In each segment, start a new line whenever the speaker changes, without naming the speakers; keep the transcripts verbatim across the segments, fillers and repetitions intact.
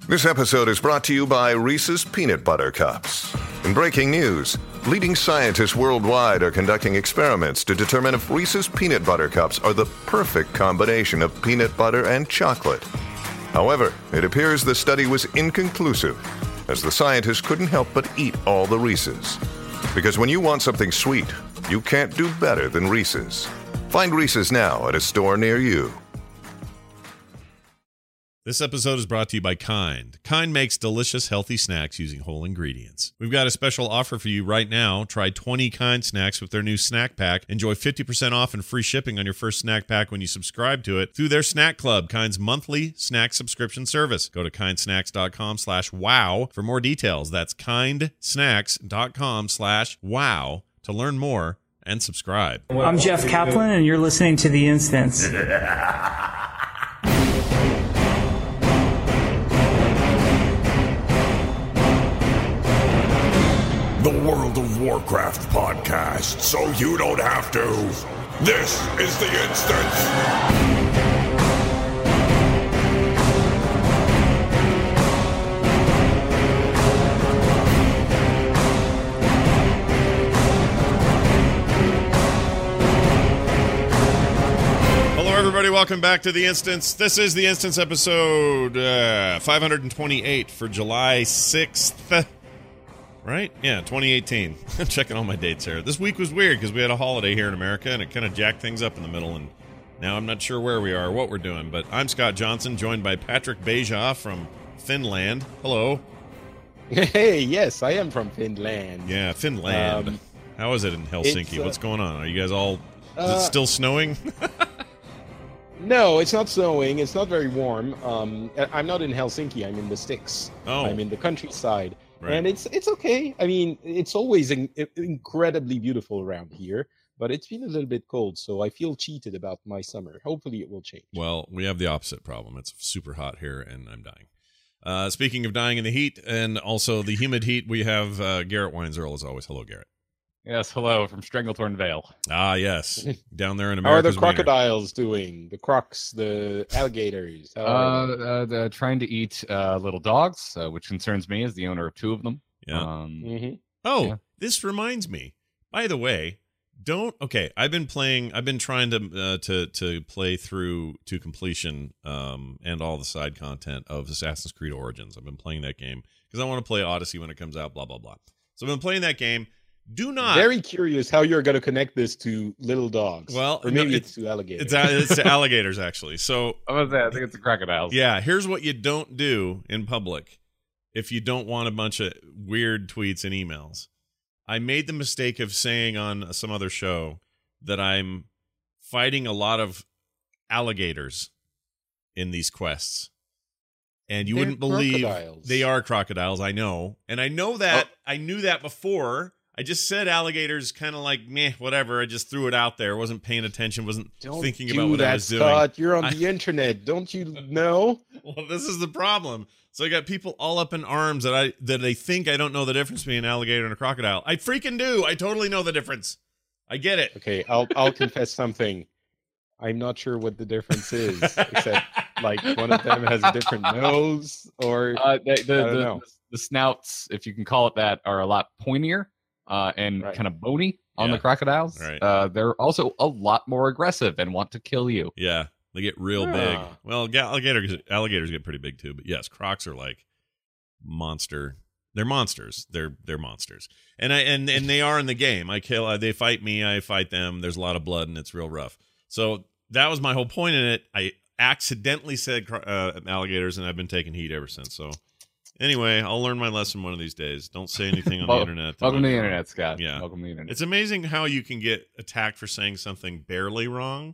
This episode is brought to you by Reese's Peanut Butter Cups. In breaking news, leading scientists worldwide are conducting experiments to determine if Reese's Peanut Butter Cups are the perfect combination of peanut butter and chocolate. However, it appears the study was inconclusive, as the scientists couldn't help but eat all the Reese's. Because when you want something sweet, you can't do better than Reese's. Find Reese's now at a store near you.
This episode is brought to you by Kind. Kind makes delicious, healthy snacks using whole ingredients. We've got a special offer for you right now. Try twenty Kind snacks with their new snack pack. Enjoy fifty percent off and free shipping on your first snack pack when you subscribe to it through their Snack Club, Kind's monthly snack subscription service. Go to kindsnacks.com slash wow for more details. That's kindsnacks.com slash wow to learn more and subscribe.
I'm Jeff Kaplan, and you're listening to The Instance.
The World of Warcraft podcast, so you don't have to. This is The Instance.
Hello, everybody. Welcome back to The Instance. This is The Instance episode uh, five hundred twenty-eight for July sixth. Right? Yeah, twenty eighteen. I'm checking all my dates here. This week was weird because we had a holiday here in America, and it kind of jacked things up in the middle, and now I'm not sure where we are or what we're doing. But I'm Scott Johnson, joined by Patrick Beja from Finland. Hello.
Hey, yes, I am from Finland.
Yeah, Finland. Um, How is it in Helsinki?
uh,
What's going on? Are you guys all... Is
uh,
it still snowing?
No, it's not snowing. It's not very warm. Um, I'm not in Helsinki. I'm in the sticks.
Oh.
I'm in the countryside.
Right.
And it's it's okay. I mean, it's always in, incredibly beautiful around here, but it's been a little bit cold, so I feel cheated about my summer. Hopefully it will change.
Well, we have the opposite problem. It's super hot here, and I'm dying. Uh, speaking of dying in the heat, and also the humid heat, we have uh, Garrett Weinzierl, as always. Hello, Garrett.
Yes, hello from Stranglethorn Vale.
Ah, yes. Down there in
How are
America's
the crocodiles doing? The crocs, the alligators? How
Uh,
are they?
uh, the, trying to eat uh, little dogs, uh, which concerns me as the owner of two of them.
Yeah.
Um,
Mhm.
Oh,
Yeah.
this reminds me. By the way, don't okay. I've been playing. I've been trying to uh, to to play through to completion um, and all the side content of Assassin's Creed Origins. I've been playing that game because I want to play Odyssey when it comes out. Blah blah blah. So I've been playing that game. Do not.
Very curious how you're going to connect this to little dogs.
Well,
or
no,
maybe
it's-
it's, to alligators.
It's uh, it's to alligators actually. So
I was I think it's the crocodiles.
yeah, here's what you don't do in public if you don't want a bunch of weird tweets and emails. I made the mistake of saying on some other show that I'm fighting a lot of alligators in these quests. And you
They're
wouldn't believe
crocodiles.
they are crocodiles, I know. And I know that
Oh.
I knew that before. I just said alligators kind of like meh, whatever. I just threw it out there. Wasn't paying attention, wasn't
Don't
thinking
do
about what
that,
I was doing.
Scott. You're on
I-
the internet. Don't you know?
Well, this is the problem. So I got people all up in arms that I that they think I don't know the difference between an alligator and a crocodile. I freaking do. I totally know the difference. I get it.
Okay, I'll I'll confess something. I'm not sure what the difference is, except like one of them has a different nose, or
Uh, the, the,
don't
the,
know.
the snouts, if you can call it that, are a lot pointier uh, and
Right.
kind of bony on
Yeah.
the crocodiles.
Right.
Uh, they're also a lot more aggressive and want to kill you.
Yeah, they get real
Ah.
big. Well, ga- alligators alligators get pretty big too, but yes, crocs are like monster. They're monsters. They're they're monsters. And I and and they are in the game. I kill. Uh, they fight me. I fight them. There's a lot of blood, and it's real rough. So that was my whole point in it. I accidentally said cro- uh, alligators, and I've been taking heat ever since. So anyway, I'll learn my lesson one of these days. Don't say anything on
Well,
the internet. that
Welcome to
I'm
the
wrong.
internet, Scott.
Yeah.
Welcome to the internet.
It's amazing how you can get attacked for saying something barely wrong.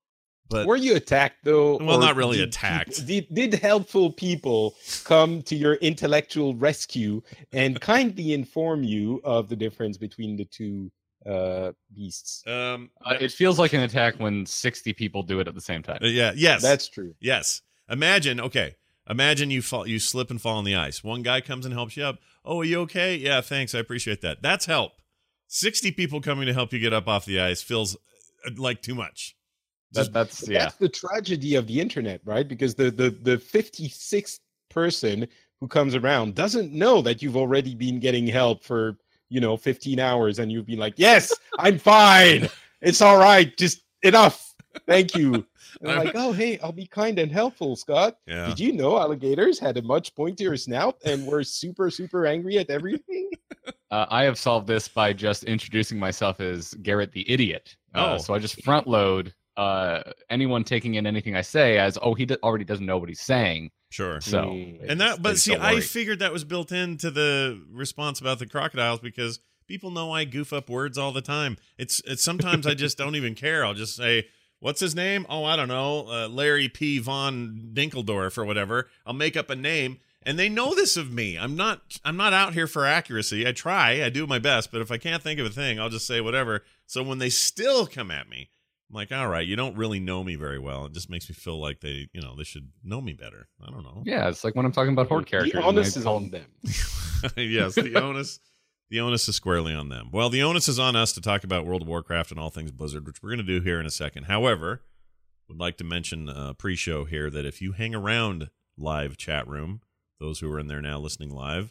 But
were you attacked though?
Well,
or
not really
did
attacked.
people- Did, did helpful people come to your intellectual rescue and kindly inform you of the difference between the two uh, beasts?
um,
Uh, it feels like an attack when sixty people do it at the same time.
uh, yeah, yes,
That's true.
yes. Imagine, okay, imagine you fall, you slip and fall on the ice. One guy comes and helps you up. Oh, are you okay? Yeah, thanks. I appreciate that. That's help. Sixty people coming to help you get up off the ice feels uh, like too much.
That, that's
But
yeah.
That's the tragedy of the internet, right? Because the the the fifty-sixth person who comes around doesn't know that you've already been getting help for, you know, fifteen hours, and you've been like, yes, I'm fine. It's all right. Just enough. Thank you. And I'm like, oh, hey, I'll be kind and helpful, Scott.
Yeah.
Did you know alligators had a much pointier snout and were super, super angry at everything?
Uh, I have solved this by just introducing myself as Garrett the Idiot. Uh,
Oh.
So I just front load uh, anyone taking in anything I say as, oh, he d- already doesn't know what he's saying.
Sure.
So,
Mm.
And that, but
Please
see,
don't
I
worry.
figured that was built into the response about the crocodiles because people know I goof up words all the time. It's, it's sometimes I just don't even care. I'll just say, what's his name? Oh, I don't know, uh, Larry P. Von Dinkeldorf or whatever. I'll make up a name, and they know this of me. I'm not, I'm not out here for accuracy. I try, I do my best, but if I can't think of a thing, I'll just say whatever. So when they still come at me, I'm like, all right, you don't really know me very well. It just makes me feel like they, you know, they should know me better. I don't know.
Yeah, it's like when I'm talking about horde characters.
The
and
onus
I
is
tell
on
them-
them.
Yes, the onus the onus is squarely on them. Well, the onus is on us to talk about World of Warcraft and all things Blizzard, which we're going to do here in a second. However, would like to mention uh, pre-show here that if you hang around live chat room, those who are in there now listening live,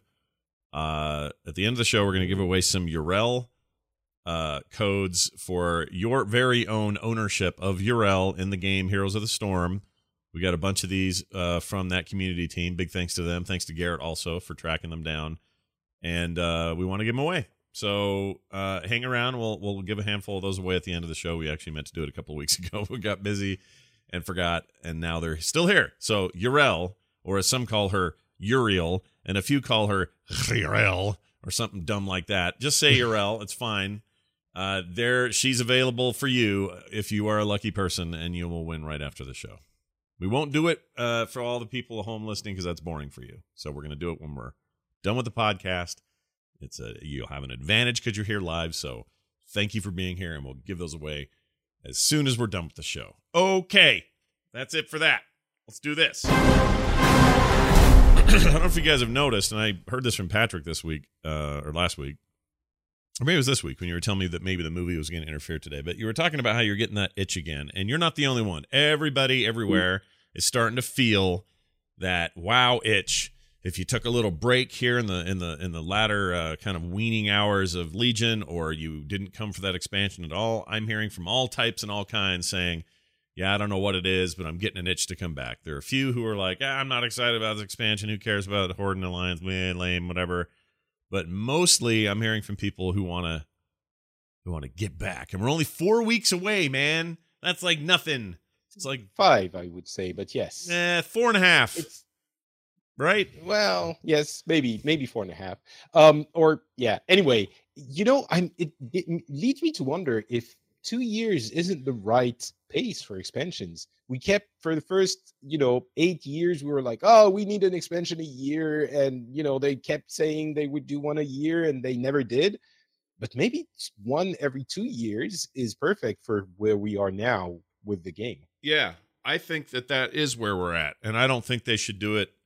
uh, at the end of the show, we're going to give away some Urel uh, codes for your very own ownership of Urel in the game Heroes of the Storm. We got a bunch of these uh, from that community team. Big thanks to them. Thanks to Garrett also for tracking them down. And uh, we want to give them away. So uh, hang around. We'll we'll give a handful of those away at the end of the show. We actually meant to do it a couple of weeks ago. We got busy and forgot, and now they're still here. So Urel, or as some call her, Uriel, and a few call her Uriel, or something dumb like that. Just say Urel. It's fine. Uh, there, she's available for you if you are a lucky person, and you will win right after the show. We won't do it uh, for all the people at home listening because that's boring for you. So we're going to do it when we're done with the podcast. It's a you'll have an advantage because you're here live. So thank you for being here, and we'll give those away as soon as we're done with the show. Okay, that's it for that. Let's do this. I don't know if you guys have noticed, and I heard this from Patrick this week uh, or last week, or maybe it was this week when you were telling me that maybe the movie was going to interfere today. But you were talking about how you're getting that itch again, and you're not the only one. Everybody, everywhere is starting to feel that wow itch. If you took a little break here in the in the in the latter uh, kind of weaning hours of Legion, or you didn't come for that expansion at all, I'm hearing from all types and all kinds saying, yeah, I don't know what it is, but I'm getting an itch to come back. There are a few who are like, ah, I'm not excited about this expansion. Who cares about Horde and Alliance? Man, lame, whatever. But mostly I'm hearing from people who want to who want to get back. And we're only four weeks away, man. That's like nothing. It's like
Five, I would say, but yes.
eh, four and a half.
It's
Right?
well, yes, maybe, maybe four and a half. Um, or yeah. Anyway, you know, I'm. It, it leads me to wonder if two years isn't the right pace for expansions. We kept for the first, you know, eight years. We were like, oh, we need an expansion a year, and you know, they kept saying they would do one a year, and they never did. But maybe one every two years is perfect for where we are now with the game.
Yeah, I think that that is where we're at. And I don't think they should do it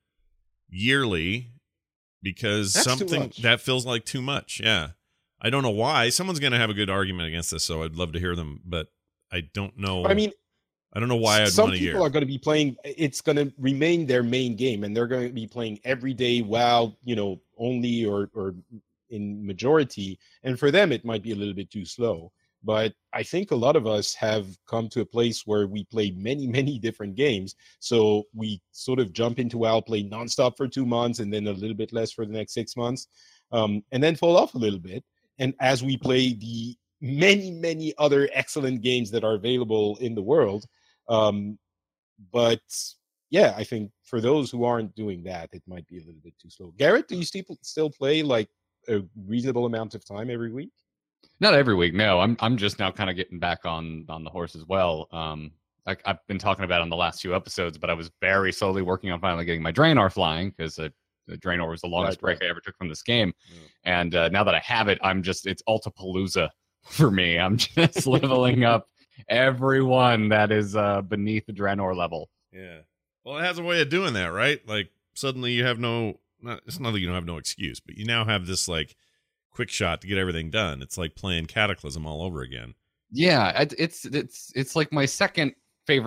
yearly because
That's too
something
much.
that feels like too much. Yeah. I don't know why. Someone's going to have a good argument against this, so I'd love to hear them, but I don't know.
I mean,
I don't know why I'd
some
want a
people
year.
are going to be playing. It's going to remain their main game, and they're going to be playing every day. WoW, you know, only or or in majority, and for them it might be a little bit too slow. But I think a lot of us have come to a place where we play many, many different games. So we sort of jump into WoW, play nonstop for two months, and then a little bit less for the next six months, um, and then fall off a little bit. And as we play the many, many other excellent games that are available in the world, um, but yeah, I think for those who aren't doing that, it might be a little bit too slow. Garrett, do you still still play like a reasonable amount of time every week?
Not every week, no. I'm I'm just now kind of getting back on on the horse as well. Um, I, I've been talking about it on the last few episodes, but I was very slowly working on finally getting my Draenor flying because the Draenor was the longest
Right, right.
break I ever took from this game.
Yeah.
And uh, now that I have it, I'm just it's Altapalooza for me. I'm just leveling up everyone that is uh, beneath the Draenor level.
Yeah. Well, it has a way of doing that, right? Like suddenly you have no, not, it's not that you don't have no excuse, but you now have this like quick shot to get everything done. It's like playing Cataclysm all over again.
Yeah, it, it's it's it's like my second favorite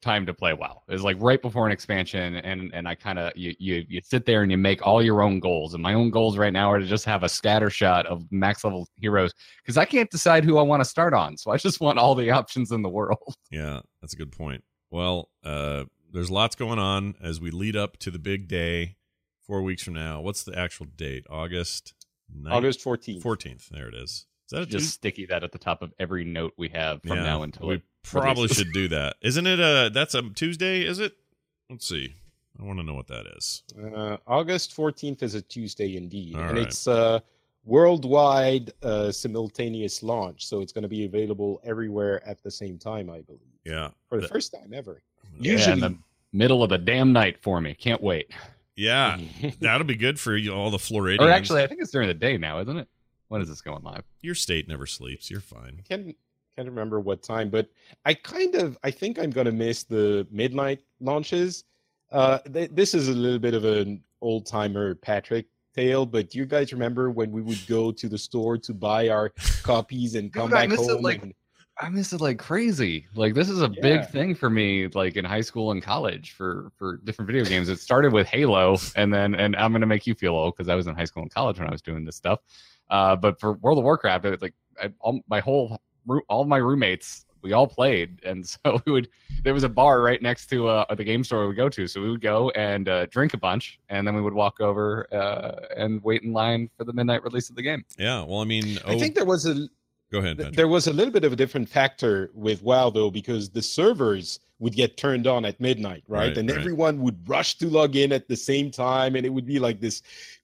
time to play WoW. It's like right before an expansion, and and I kind of you, you you sit there and you make all your own goals. And my own goals right now are to just have a scatter shot of max level heroes because I can't decide who I want to start on. So I just want all the options in the world.
Yeah, that's a good point. Well, uh, there's lots going on as we lead up to the big day four weeks from now. What's the actual date? August ninth?
August fourteenth.
fourteenth. There it is. Is that a
Just
Tuesday?
sticky that at the top of every note we have from
Yeah,
now until
we
it
probably
releases.
should do that. Isn't it a that's a Tuesday, is it? Let's see. I want to know what that is.
Uh, August fourteenth is a Tuesday indeed.
All
and
right.
it's a worldwide uh, simultaneous launch. So it's going to be available everywhere at the same time, I believe.
Yeah.
For the
That-
first time ever.
Yeah, in
Usually,
the middle of the damn night for me. Can't wait.
Yeah. That'll be good for you, all the Floridians.
Or actually, I think it's during the day now, isn't it? When is this going live?
Your state never sleeps. You're fine.
can't can't remember what time, but I kind of I think I'm gonna miss the midnight launches. Uh, th- this is a little bit of an old timer Patrick tale, but you guys remember when we would go to the store to buy our copies and come
Dude, I
back
miss it
home?
like-
and,
I miss it like crazy. Like this is a
Yeah.
big thing for me, like in high school and college for for different video games. It started with Halo, and then and I'm gonna make you feel old because I was in high school and college when I was doing this stuff. Uh, but for World of Warcraft, it was like I, all, my whole roo- all my roommates, we all played, and so we would. There was a bar right next to uh, the game store we would go to, so we would go and uh, drink a bunch, and then we would walk over uh, and wait in line for the midnight release of the game.
Yeah. Well, I mean, oh,
I think there was a
go ahead.
th-
Patrick.
there was a little bit of a different factor with WoW though, because the servers would get turned on at midnight, right?
Right,
and
right.
everyone would rush to log in at the same time, and it would be like this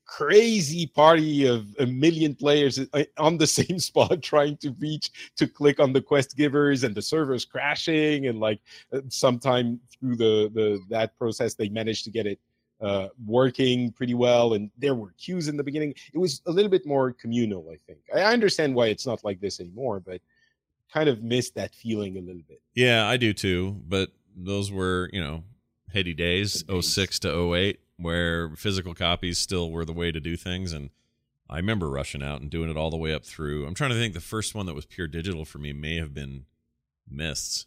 crazy party of a million players uh, on the same spot trying to reach to click on the quest givers, and the servers crashing, and like uh, sometime through the the that process they managed to get it uh working pretty well, and there were queues in the beginning. It was a little bit more communal, I think. I I understand why it's not like this anymore, but kind of missed that feeling a little bit.
Yeah, I do too. But those were, you know, heady days,
Good days.
oh six to oh eight, where physical copies still were the way to do things. And I remember rushing out and doing it all the way up through. I'm trying to think, the first one that was pure digital for me may have been Mists.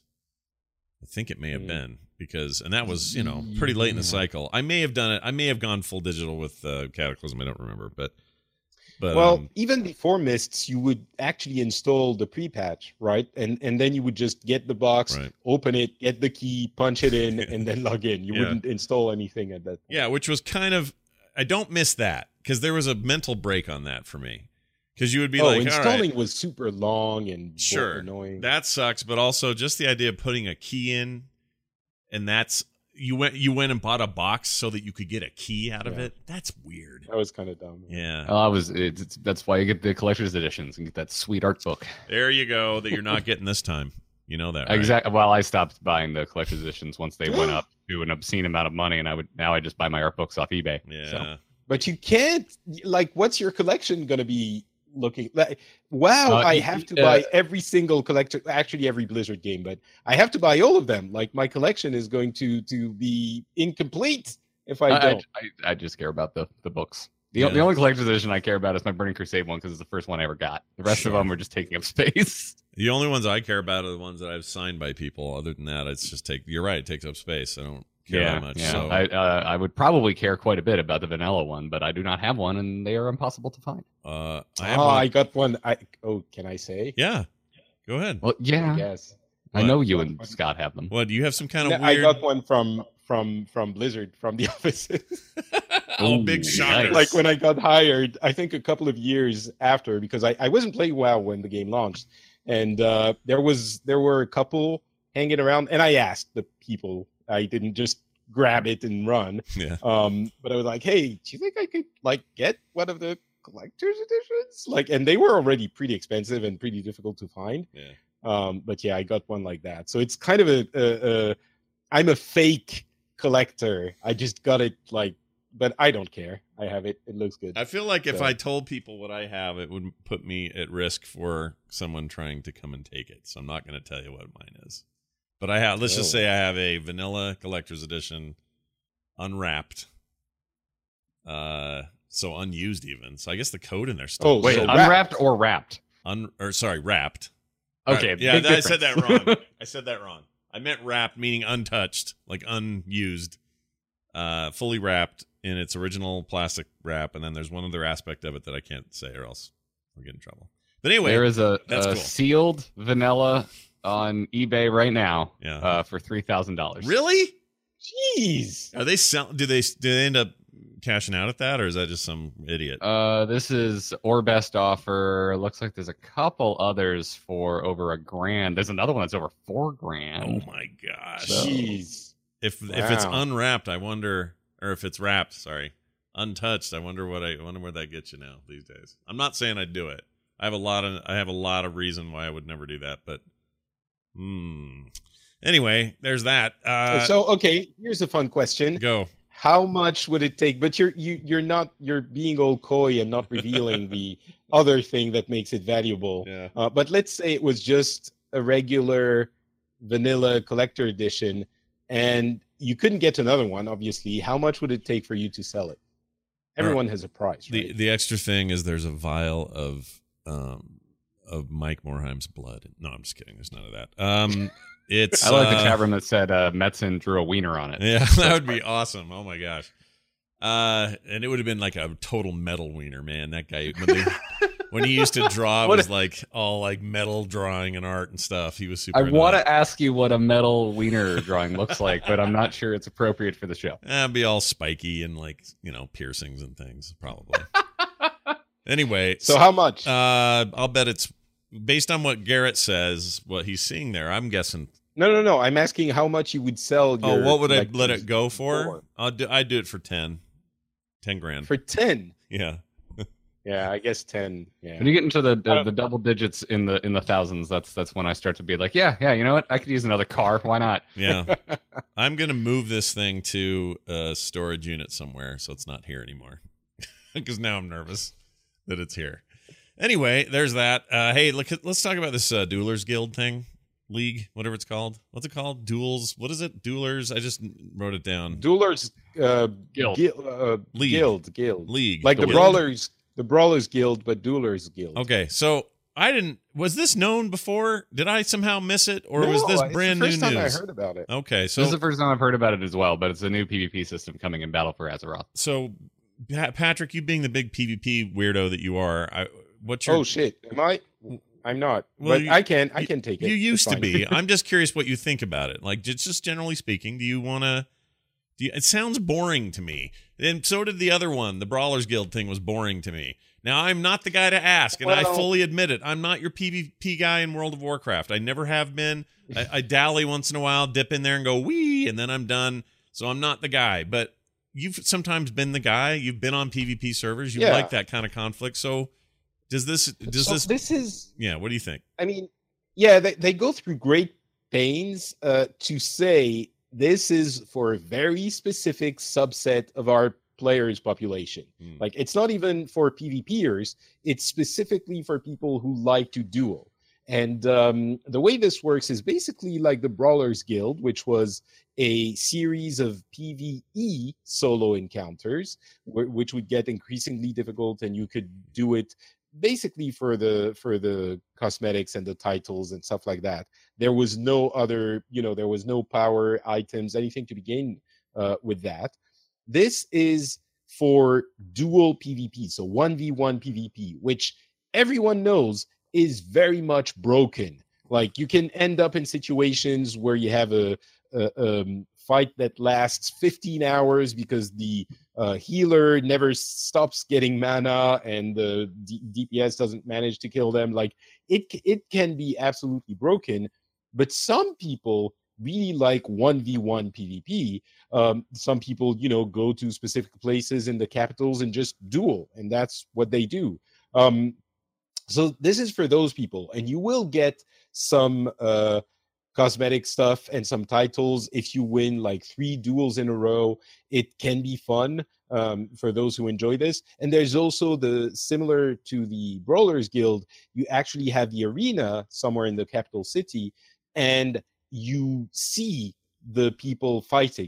I think it may have
Mm.
been because, and that was, you know, pretty late in the cycle. I may have done it. I may have gone full digital with uh, Cataclysm. I don't remember, but, but,
Well,
um,
even before Mists, you would actually install the pre-patch, right? And and then you would just get the box,
Right.
open it, get the key, punch it in, and then log in. You
Yeah.
wouldn't install anything at that point.
yeah, which was kind of, I don't miss that because there was a mental break on that for me. Because you would be
oh,
like, all right,
installing was super long and bo-
sure,
annoying.
that sucks. But also just the idea of putting a key in, and that's you went you went and bought a box so that you could get a key out of
Yeah.
it. That's weird.
That was kind of dumb.
Yeah,
Oh, I was. It's, it's, that's why you get the collector's editions and get that sweet art book.
there you go. That you're not getting this time. You know that, right?
Exactly. Well, I stopped buying the collector's editions once they went up to an obscene amount of money, and I would now I just buy my art books off eBay.
Yeah.
So,
But you can't, like, what's your collection going to be looking like? Wow,
Uh,
I
y-
have to
uh,
buy every single collector, actually every Blizzard game, but I have to buy all of them. Like, my collection is going to to be incomplete if I
I, I,
don't.
I, I just care about the the books. The,
Yeah.
the only collector's edition I care about is my Burning Crusade one because it's the first one I ever got. The rest
Sure.
of them are just taking up space.
The only ones I care about are the ones that I've signed by people. Other than that, it's just take. You're right. It takes up space. I don't care that much.
yeah.
So
I uh, I would probably care quite a bit about the vanilla one, but I do not have one, and they are impossible to find.
uh, I have
Oh,
one.
I got one. I oh, can I say?
Yeah, go ahead.
Well, yeah,
Yes.
I
What?
know you and Scott have them.
What do you have? Some kind of
I
weird?
got one from from from Blizzard from the offices.
oh,
Ooh,
big shocker!
nice.
Like when I got hired, I think a couple of years after, because I, I wasn't playing WoW when the game launched, and uh, there was there were a couple hanging around, and I asked the people. I didn't just grab it and run.
Yeah.
Um, but I was like, "Hey, do you think I could like get one of the collector's editions?" Like, and they were already pretty expensive and pretty difficult to find.
Yeah.
Um, but yeah, I got one like that. So it's kind of a, a, a I'm a fake collector. I just got it like, but I don't care. I have it. It looks good.
I feel like if
So-
I told people what I have, it would put me at risk for someone trying to come and take it. So I'm not going to tell you what mine is. But I have. Let's just
Oh.
say I have a vanilla collector's edition, unwrapped. Uh, so unused even. So I guess the code in there still.
Oh,
Wait,
so
unwrapped
wrapped.
or wrapped?
Un or sorry, wrapped.
Okay,
Right. Yeah,
big
I said that
difference.
wrong. I said that wrong. I meant wrapped, meaning untouched, like unused, uh, fully wrapped in its original plastic wrap. And then there's one other aspect of it that I can't say, or else I'll get in trouble. But anyway,
there is a,
that's
a
cool.
sealed vanilla on eBay right now.
Yeah.
Uh, for three thousand dollars.
Really?
Jeez.
Are they sell? Do they do they end up cashing out at that, or is that just some idiot?
Uh, this is or best offer. Looks like there's a couple others for over a grand. There's another one that's over four grand.
Oh my gosh!
Jeez.
If if it's
Wow.
unwrapped, I wonder, or if it's wrapped, sorry, untouched, I wonder what I, I wonder where that gets you now these days. I'm not saying I'd do it. I have a lot of I have a lot of reason why I would never do that, but hmm. Anyway, there's that. Uh,
So okay, here's a fun question.
go.
How much would it take? But you're you you're not you're being all coy and not revealing the other thing that makes it valuable.
Yeah.
Uh, but let's say it was just a regular vanilla collector edition, and you couldn't get another one. Obviously, how much would it take for you to sell it? Everyone has a price,
The
right?
the extra thing is there's a vial of um of Mike Morheim's blood. No, I'm just kidding. There's none of that. Um, it's
I like the
uh,
chat room that said uh, Metzen drew a wiener on it.
Yeah, that would be awesome. Oh my gosh. Uh, and it would have been like a total metal wiener, man. That guy when, they, when he used to draw, it
What
was like all like metal drawing and art and stuff. He was super.
I
into
want
that.
to ask you what a metal wiener drawing looks like, but I'm not sure it's appropriate for the show.
Eh, it'd be all spiky and like you know piercings and things probably. Anyway,
So how much?
uh, I'll bet it's based on what Garrett says. What he's seeing there, I'm guessing.
no, no, no. I'm asking how much you would sell.
Oh,
Your,
what would I
like,
let it go for?
for?
I'll do. I'd do it for ten. Ten grand.
For ten.
Yeah.
Yeah, I guess ten. Yeah.
When you get into the, the the double digits in the in the thousands, that's that's when I start to be like, yeah, yeah, you know what? I could use another car. Why not?
Yeah. I'm going to move this thing to a storage unit somewhere so it's not here anymore. Because now I'm nervous that it's here. Anyway, there's that. Uh, hey, look, let's talk about this uh, Duelers Guild thing. League, whatever it's called. What's it called? Duels. What is it? Duelers? I just wrote it down.
Duelers uh,
Guild.
Guild, uh,
League.
Guild, Guild,
League.
like the
Guild.
Brawlers, the Brawlers Guild, but Duelers Guild.
Okay, so I didn't. Was this known before? Did I somehow miss it, or
No,
was this
it's
brand
the
new
first time
news?
I heard about it.
Okay, so
this is the first time I've heard about it as well, but it's a new PvP system coming in Battle for Azeroth.
so Pa- Patrick, you being the big PvP weirdo that you are, I, what's your
Oh shit! Am I? I'm not.
Well,
but
you-
I can. I can take it.
You
It's
used to
fine.
be. I'm just curious what you think about it. Like, just, just generally speaking, do you want to? Do you, it sounds boring to me, and so did the other one. The Brawlers Guild thing was boring to me. Now, I'm not the guy to ask, and I
Well-
fully admit it. I'm not your PvP guy in World of Warcraft. I never have been. I, I dally once in a while, dip in there and go wee, and then I'm done. So I'm not the guy. But you've sometimes been the guy. You've been on PvP servers. You
Yeah.
like that kind of conflict. So does this? Does
So
this?
this is.
Yeah. What do you think?
I mean, yeah, they, they go through great pains uh, to say this is for a very specific subset of our players' population.
Hmm.
Like, it's not even for PvPers, it's specifically for people who like to duel. And um, the way this works is basically like the Brawlers Guild, which was a series of PvE solo encounters, wh- which would get increasingly difficult, and you could do it basically for the for the cosmetics and the titles and stuff like that. There was no other, you know, there was no power items, anything to be gained uh, with that. This is for dual PvP, so one v one PvP, which everyone knows is very much broken. Like, you can end up in situations where you have a, a um, fight that lasts fifteen hours because the uh, healer never stops getting mana and the D- DPS doesn't manage to kill them. Like, it it can be absolutely broken. But some people really like one v one PvP. Um, some people, you know, go to specific places in the capitals and just duel, and that's what they do. Um, so this is for those people, and you will get some uh, cosmetic stuff and some titles if you win like three duels in a row. It can be fun um, for those who enjoy this. And there's also the similar to the Brawlers Guild. You actually have the arena somewhere in the capital city, and you see the people fighting,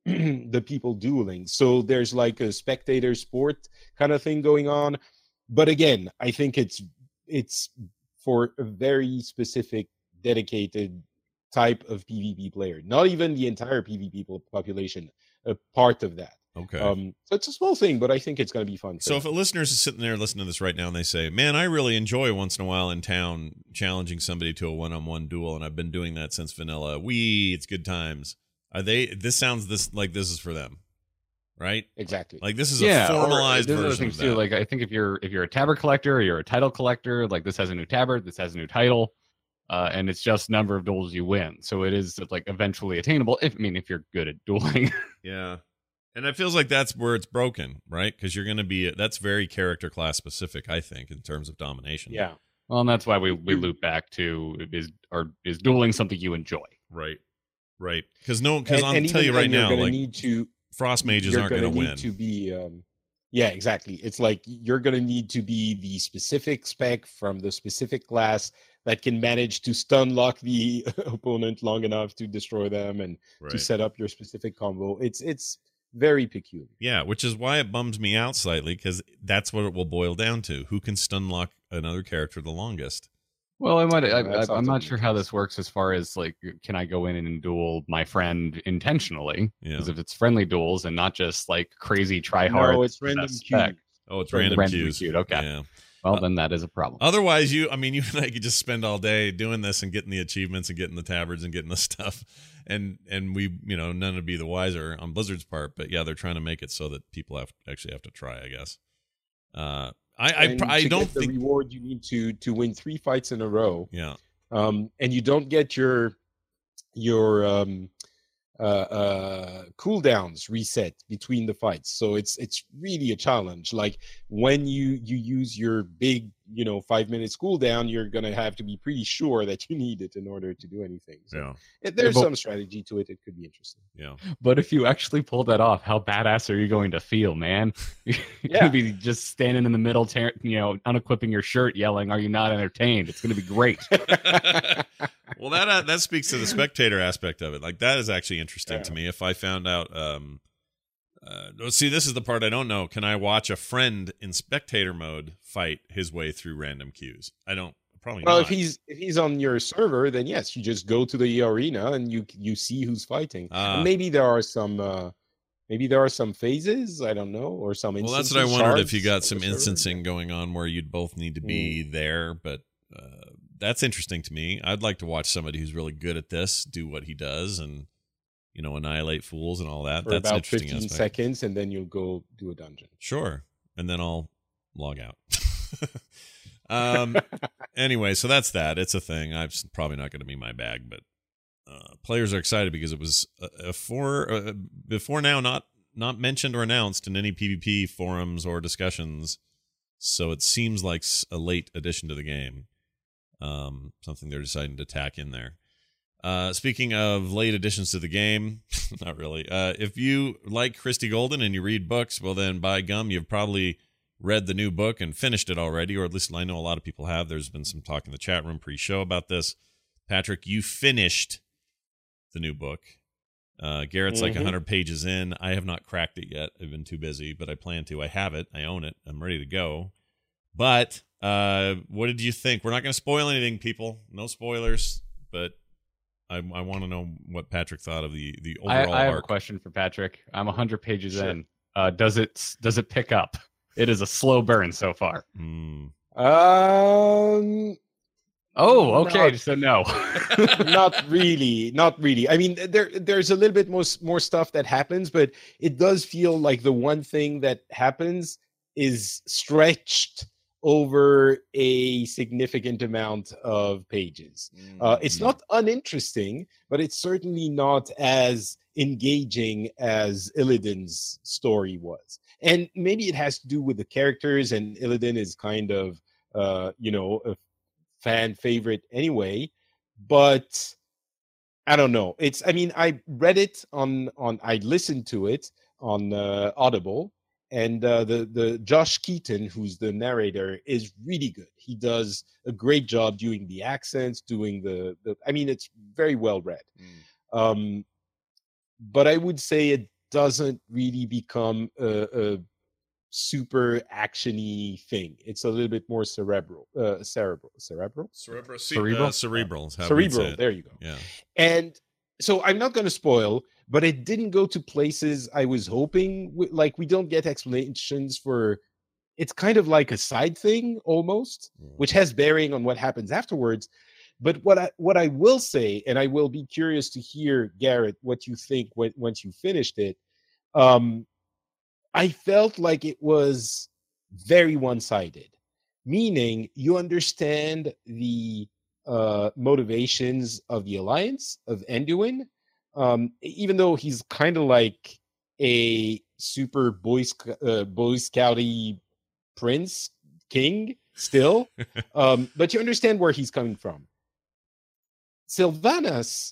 the people dueling. So there's like a spectator sport kind of thing going on. But again, I think it's it's for a very specific, dedicated type of PvP player, not even the entire PvP po- population, a part of that.
Okay.
Um, so it's a small thing, but I think it's going to be fun.
So if a listener is sitting there listening to this right now and they say, man, I really enjoy once in a while in town challenging somebody to a one-on-one duel, and I've been doing that since vanilla. Wee, it's good times. Are they, this sounds this like this is for them, right?
Exactly.
Like this is
yeah,
a formalized
there's other
version
things
of that.
too. Like I think if you're if you're a tabard collector or you're a title collector, like this has a new tabard, this has a new title, uh, and it's just number of duels you win. So it is like eventually attainable. If I mean if you're good at dueling.
Yeah. And it feels like that's where it's broken, right? Because you're going to be, that's very character class specific, I think, in terms of domination.
Yeah.
Well, and that's why we, we loop back to is or is dueling something you enjoy?
Right. Right. Because no, because
And-
I'll
and
tell you
even
right
then, you're
now,
gonna
like
need to
frost mages
you're
aren't going to
need
win.
to be um yeah, exactly. It's like you're going to need to be the specific spec from the specific class that can manage to stun lock the opponent long enough to destroy them and to
Right.
set up your specific combo. It's it's very peculiar.
Yeah, which is why it bums me out slightly, because that's what it will boil down to. Who can stun lock another character the longest?
Well, I might. I,
that's
I, I'm not
often
sure
the
how
case.
this works as far as like, can I go in and duel my friend intentionally?
Yeah.
Because if it's friendly duels and not just like crazy try hard.
No, it's random queues.
Oh, it's
Random-
random
randomly
cues.
queued, okay.
Yeah.
Well,
Uh,
then that is a problem.
Otherwise, you, I mean, you and I could just spend all day doing this and getting the achievements and getting the tabards and getting the stuff, and and we, you know, none would be the wiser on Blizzard's part. But yeah, they're trying to make it so that people have actually have to try, I guess. Uh, I I,
And
pr- I
to
don't
get the
think.
reward you need to to win three fights in a row.
Yeah.
Um, and you don't get your your um, uh, uh, cooldowns reset between the fights, so it's it's really a challenge. Like when you you use your big, you know, five minutes cooldown, you're gonna have to be pretty sure that you need it in order to do anything. So
Yeah.
it- there's
but-
some strategy to it. It could be interesting.
Yeah.
But if you actually pull that off, how badass are you going to feel, man? You're
Yeah.
gonna be just standing in the middle, tear, you know, unequipping your shirt, yelling, "Are you not entertained?" It's gonna be great.
Well, that uh, that speaks to the spectator aspect of it. Like that is actually interesting
Yeah.
to me. If I found out, um, uh, see, this is the part I don't know. Can I watch a friend in spectator mode fight his way through random queues? I don't. Probably
Well,
not.
if he's if he's on your server, then yes, you just go to the arena and you you see who's fighting.
Ah.
And maybe there are some uh, maybe there are some phases, I don't know, or some.
Well, that's what I
instances,
wondered if you
shards
got
on
some
the server.
instancing going on where you'd both need to be
Mm.
there, but uh, that's interesting to me. I'd like to watch somebody who's really good at this do what he does and, you know, annihilate fools and all that.
for
That's an
about
interesting
fifteen
aspect.
seconds, and then you'll go do a dungeon.
Sure. And then I'll log out. um. Anyway, so that's that. It's a thing. I'm s- probably not going to be my bag, but uh, players are excited because it was a, a for uh, before now not not mentioned or announced in any PvP forums or discussions. So it seems like s- a late addition to the game. Um, something they're deciding to tack in there. Uh, speaking of late additions to the game, not really. Uh, if you like Christy Golden and you read books, well then by gum, you've probably read the new book and finished it already, or at least I know a lot of people have. There's been some talk in the chat room pre-show about this. Patrick, you finished the new book. Uh, Garrett's like
Mhm.
one hundred pages in. I have not cracked it yet. I've been too busy, but I plan to. I have it. I own it. I'm ready to go. But uh, what did you think? We're not going to spoil anything, people. No spoilers, but I, I want to know what Patrick thought of the, the
I,
overall
I have a
arc.
question for Patrick. I'm one hundred pages
Sure.
in. Uh, does it does it pick up? It is a slow burn so far.
Hmm.
Um,
Oh, okay.
Not-
So no.
not really, not really. I mean, there there's a little bit more s- more stuff that happens, but it does feel like the one thing that happens is stretched over a significant amount of pages. Uh, it's not uninteresting, but it's certainly not as engaging as Illidan's story was. And maybe it has to do with the characters, and Illidan is kind of, uh, you know, a fan favorite anyway. But I don't know. It's, I mean, I read it on, on I listened to it on uh, Audible. And uh, the the Josh Keaton, who's the narrator, is really good. He does a great job doing the accents, doing the the. I mean, it's very well read. Um, but I would say it doesn't really become a, a super actiony thing. It's a little bit more cerebral, uh, cerebral, cerebral,
Cerebral.
Cerebral?
Uh, cerebral. is how we'd say
cerebral.
it.
There you go.
Yeah.
And so I'm not going to spoil, but it didn't go to places I was hoping. w- Like we don't get explanations for. It's kind of like a side thing almost, which has bearing on what happens afterwards. But what I what I will say, and I will be curious to hear, Garrett, what you think when, once you finished it. Um, I felt like it was very one-sided, meaning you understand the uh, motivations of the Alliance of Anduin, um, even though he's kind of like a super boy sc- uh, boy scouty prince king still, um, but you understand where he's coming from. Sylvanas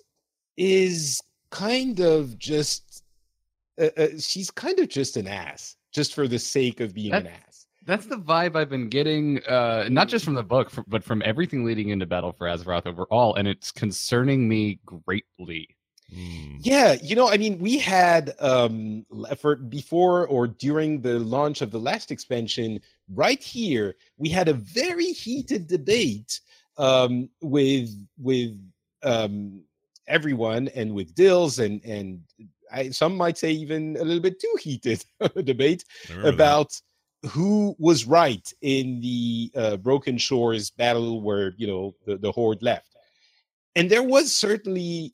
is kind of just uh, uh, she's kind of just an ass, just for the sake of being
That-
an ass.
That's the vibe I've been getting, uh, not just from the book, fr- but from everything leading into Battle for Azeroth overall, and it's concerning me greatly.
Mm.
Yeah, you know, I mean, we had um l- for before or during the launch of the last expansion, right here, we had a very heated debate um with with um everyone and with Dills and and I, some might say even a little bit too heated debate
I remember that.
about who was right in the uh, Broken Shores battle where, you know, the, the Horde left. And there was certainly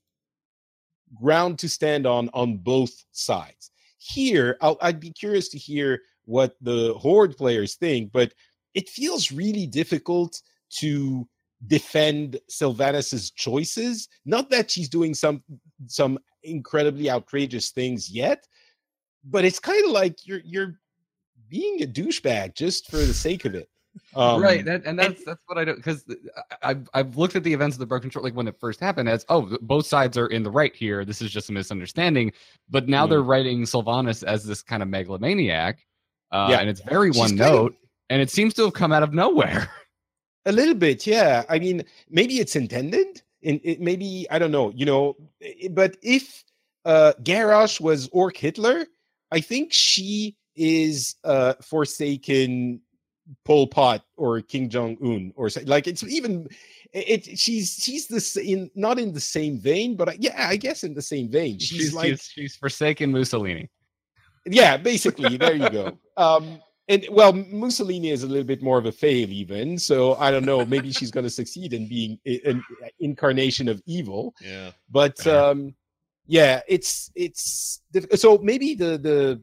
ground to stand on on both sides. Here, I'll, I'd be curious to hear what the Horde players think, but it feels really difficult to defend Sylvanas's choices. Not that she's doing some some incredibly outrageous things yet, but it's kind of like you're you're being a douchebag just for the sake of it. Um,
right, that, and that's that's what I do, because I've I've looked at the events of the Broken Shore, like when it first happened, as oh, both sides are in the right here. This is just a misunderstanding. But now
Mm.
they're writing Sylvanas as this kind of megalomaniac, uh,
Yeah.
and it's very
She's
one
kind of-
note, and it seems to have come out of nowhere.
A little bit, yeah. I mean, maybe it's intended, and it maybe I don't know, you know. i- But if uh, Garrosh was Orc Hitler, I think she is uh, Forsaken Pol Pot or King Jong Un, or so- like it's even it. it- She's she's the s- in not in the same vein, but I, yeah, I guess in the same vein. She's,
She's
like
she's, she's forsaken Mussolini.
yeah, basically. There you go. Um, and well, Mussolini is a little bit more of a fail, even. So I don't know. Maybe she's going to succeed in being i- an incarnation of evil.
Yeah.
But um, yeah, it's it's diff- so maybe the the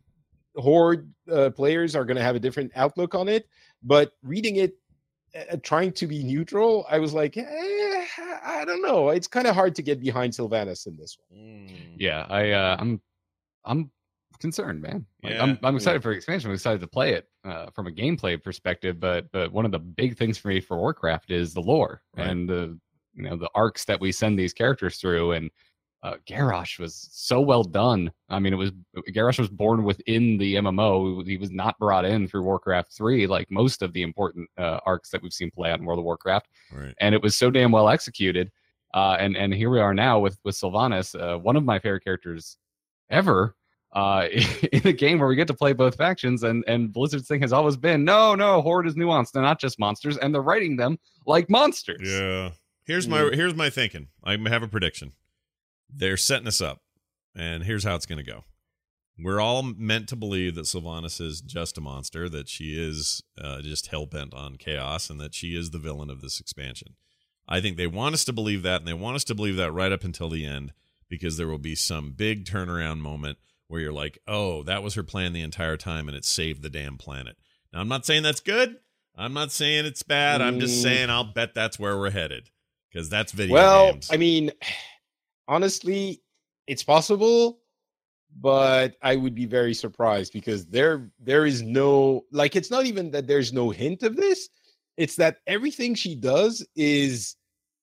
Horde uh, players are going to have a different outlook on it. But reading it, uh, trying to be neutral, I was like, eh, I don't know. It's kind of hard to get behind Sylvanas in this one.
Mm.
Yeah, I uh, I'm I'm concerned, man. Like,
Yeah.
I'm I'm excited for the expansion. I'm excited to play it uh, from a gameplay perspective. But but one of the big things for me for Warcraft is the lore
Right.
and the you know the arcs that we send these characters through. And uh, Garrosh was so well done. I mean, it was Garrosh was born within the M M O. He was not brought in through Warcraft three like most of the important uh, arcs that we've seen play out in World of Warcraft.
Right.
And it was so damn well executed. Uh, and and here we are now with with Sylvanas, uh, one of my favorite characters ever, uh, in a game where we get to play both factions. And and Blizzard's thing has always been no, no, Horde is nuanced. They're not just monsters, and they're writing them like monsters.
Yeah. Here's my here's my thinking. I have a prediction. They're setting us up, and here's how it's going to go. We're all meant to believe that Sylvanas is just a monster, that she is uh, just hell-bent on chaos, and that she is the villain of this expansion. I think they want us to believe that, and they want us to believe that right up until the end, because there will be some big turnaround moment where you're like, oh, that was her plan the entire time, and it saved the damn planet. Now, I'm not saying that's good. I'm not saying it's bad. I'm just
Mm.
saying I'll bet that's where we're headed, because that's video
Well,
games.
I mean, honestly, it's possible, but I would be very surprised because there there is no like it's not even that there's no hint of this. It's that everything she does is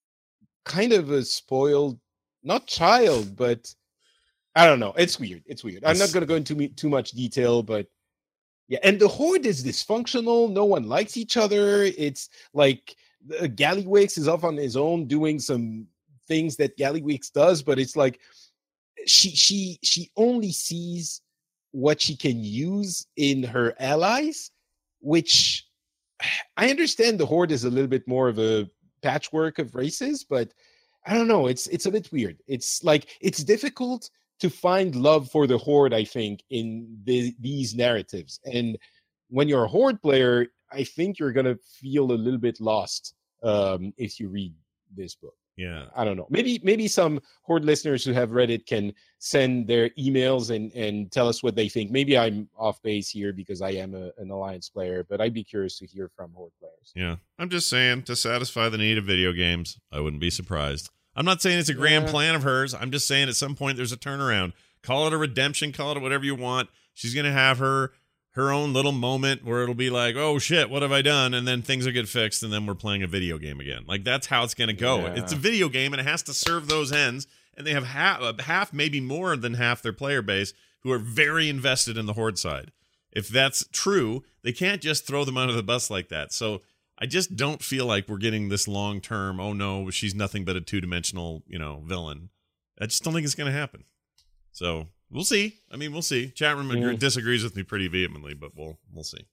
kind of a spoiled, not child, but I don't know. It's weird. It's weird. I'm not
It's-
going to go into me, too much detail, but yeah. And the Horde is dysfunctional. No one likes each other. It's like uh, Gallywix is off on his own doing some things that Gallywix does, but it's like she she she only sees what she can use in her allies, which I understand the Horde is a little bit more of a patchwork of races, but I don't know. It's it's a bit weird. It's like it's difficult to find love for the Horde, I think, in the, these narratives. And when you're a Horde player, I think you're gonna feel a little bit lost um, if you read this book.
Yeah,
I don't know. Maybe maybe some Horde listeners who have read it can send their emails and, and tell us what they think. Maybe I'm off base here because I am a, an Alliance player, but I'd be curious to hear from Horde players.
Yeah, I'm just saying, to satisfy the need of video games, I wouldn't be surprised. I'm not saying it's a grand
Yeah.
plan of hers. I'm just saying at some point there's a turnaround. Call it a redemption, call it whatever you want. She's going to have her her own little moment where it'll be like, oh shit, what have I done? And then things will get fixed and then we're playing a video game again. Like, that's how it's going to go.
Yeah.
It's a video game and it has to serve those ends. And they have half, half, maybe more than half their player base who are very invested in the Horde side. If that's true, they can't just throw them under the bus like that. So I just don't feel like we're getting this long term, oh no, she's nothing but a two-dimensional, you know, villain. I just don't think it's going to happen. So we'll see. I mean, we'll see. Chat room agree-
Mm.
disagrees with me pretty vehemently, but we'll we'll see.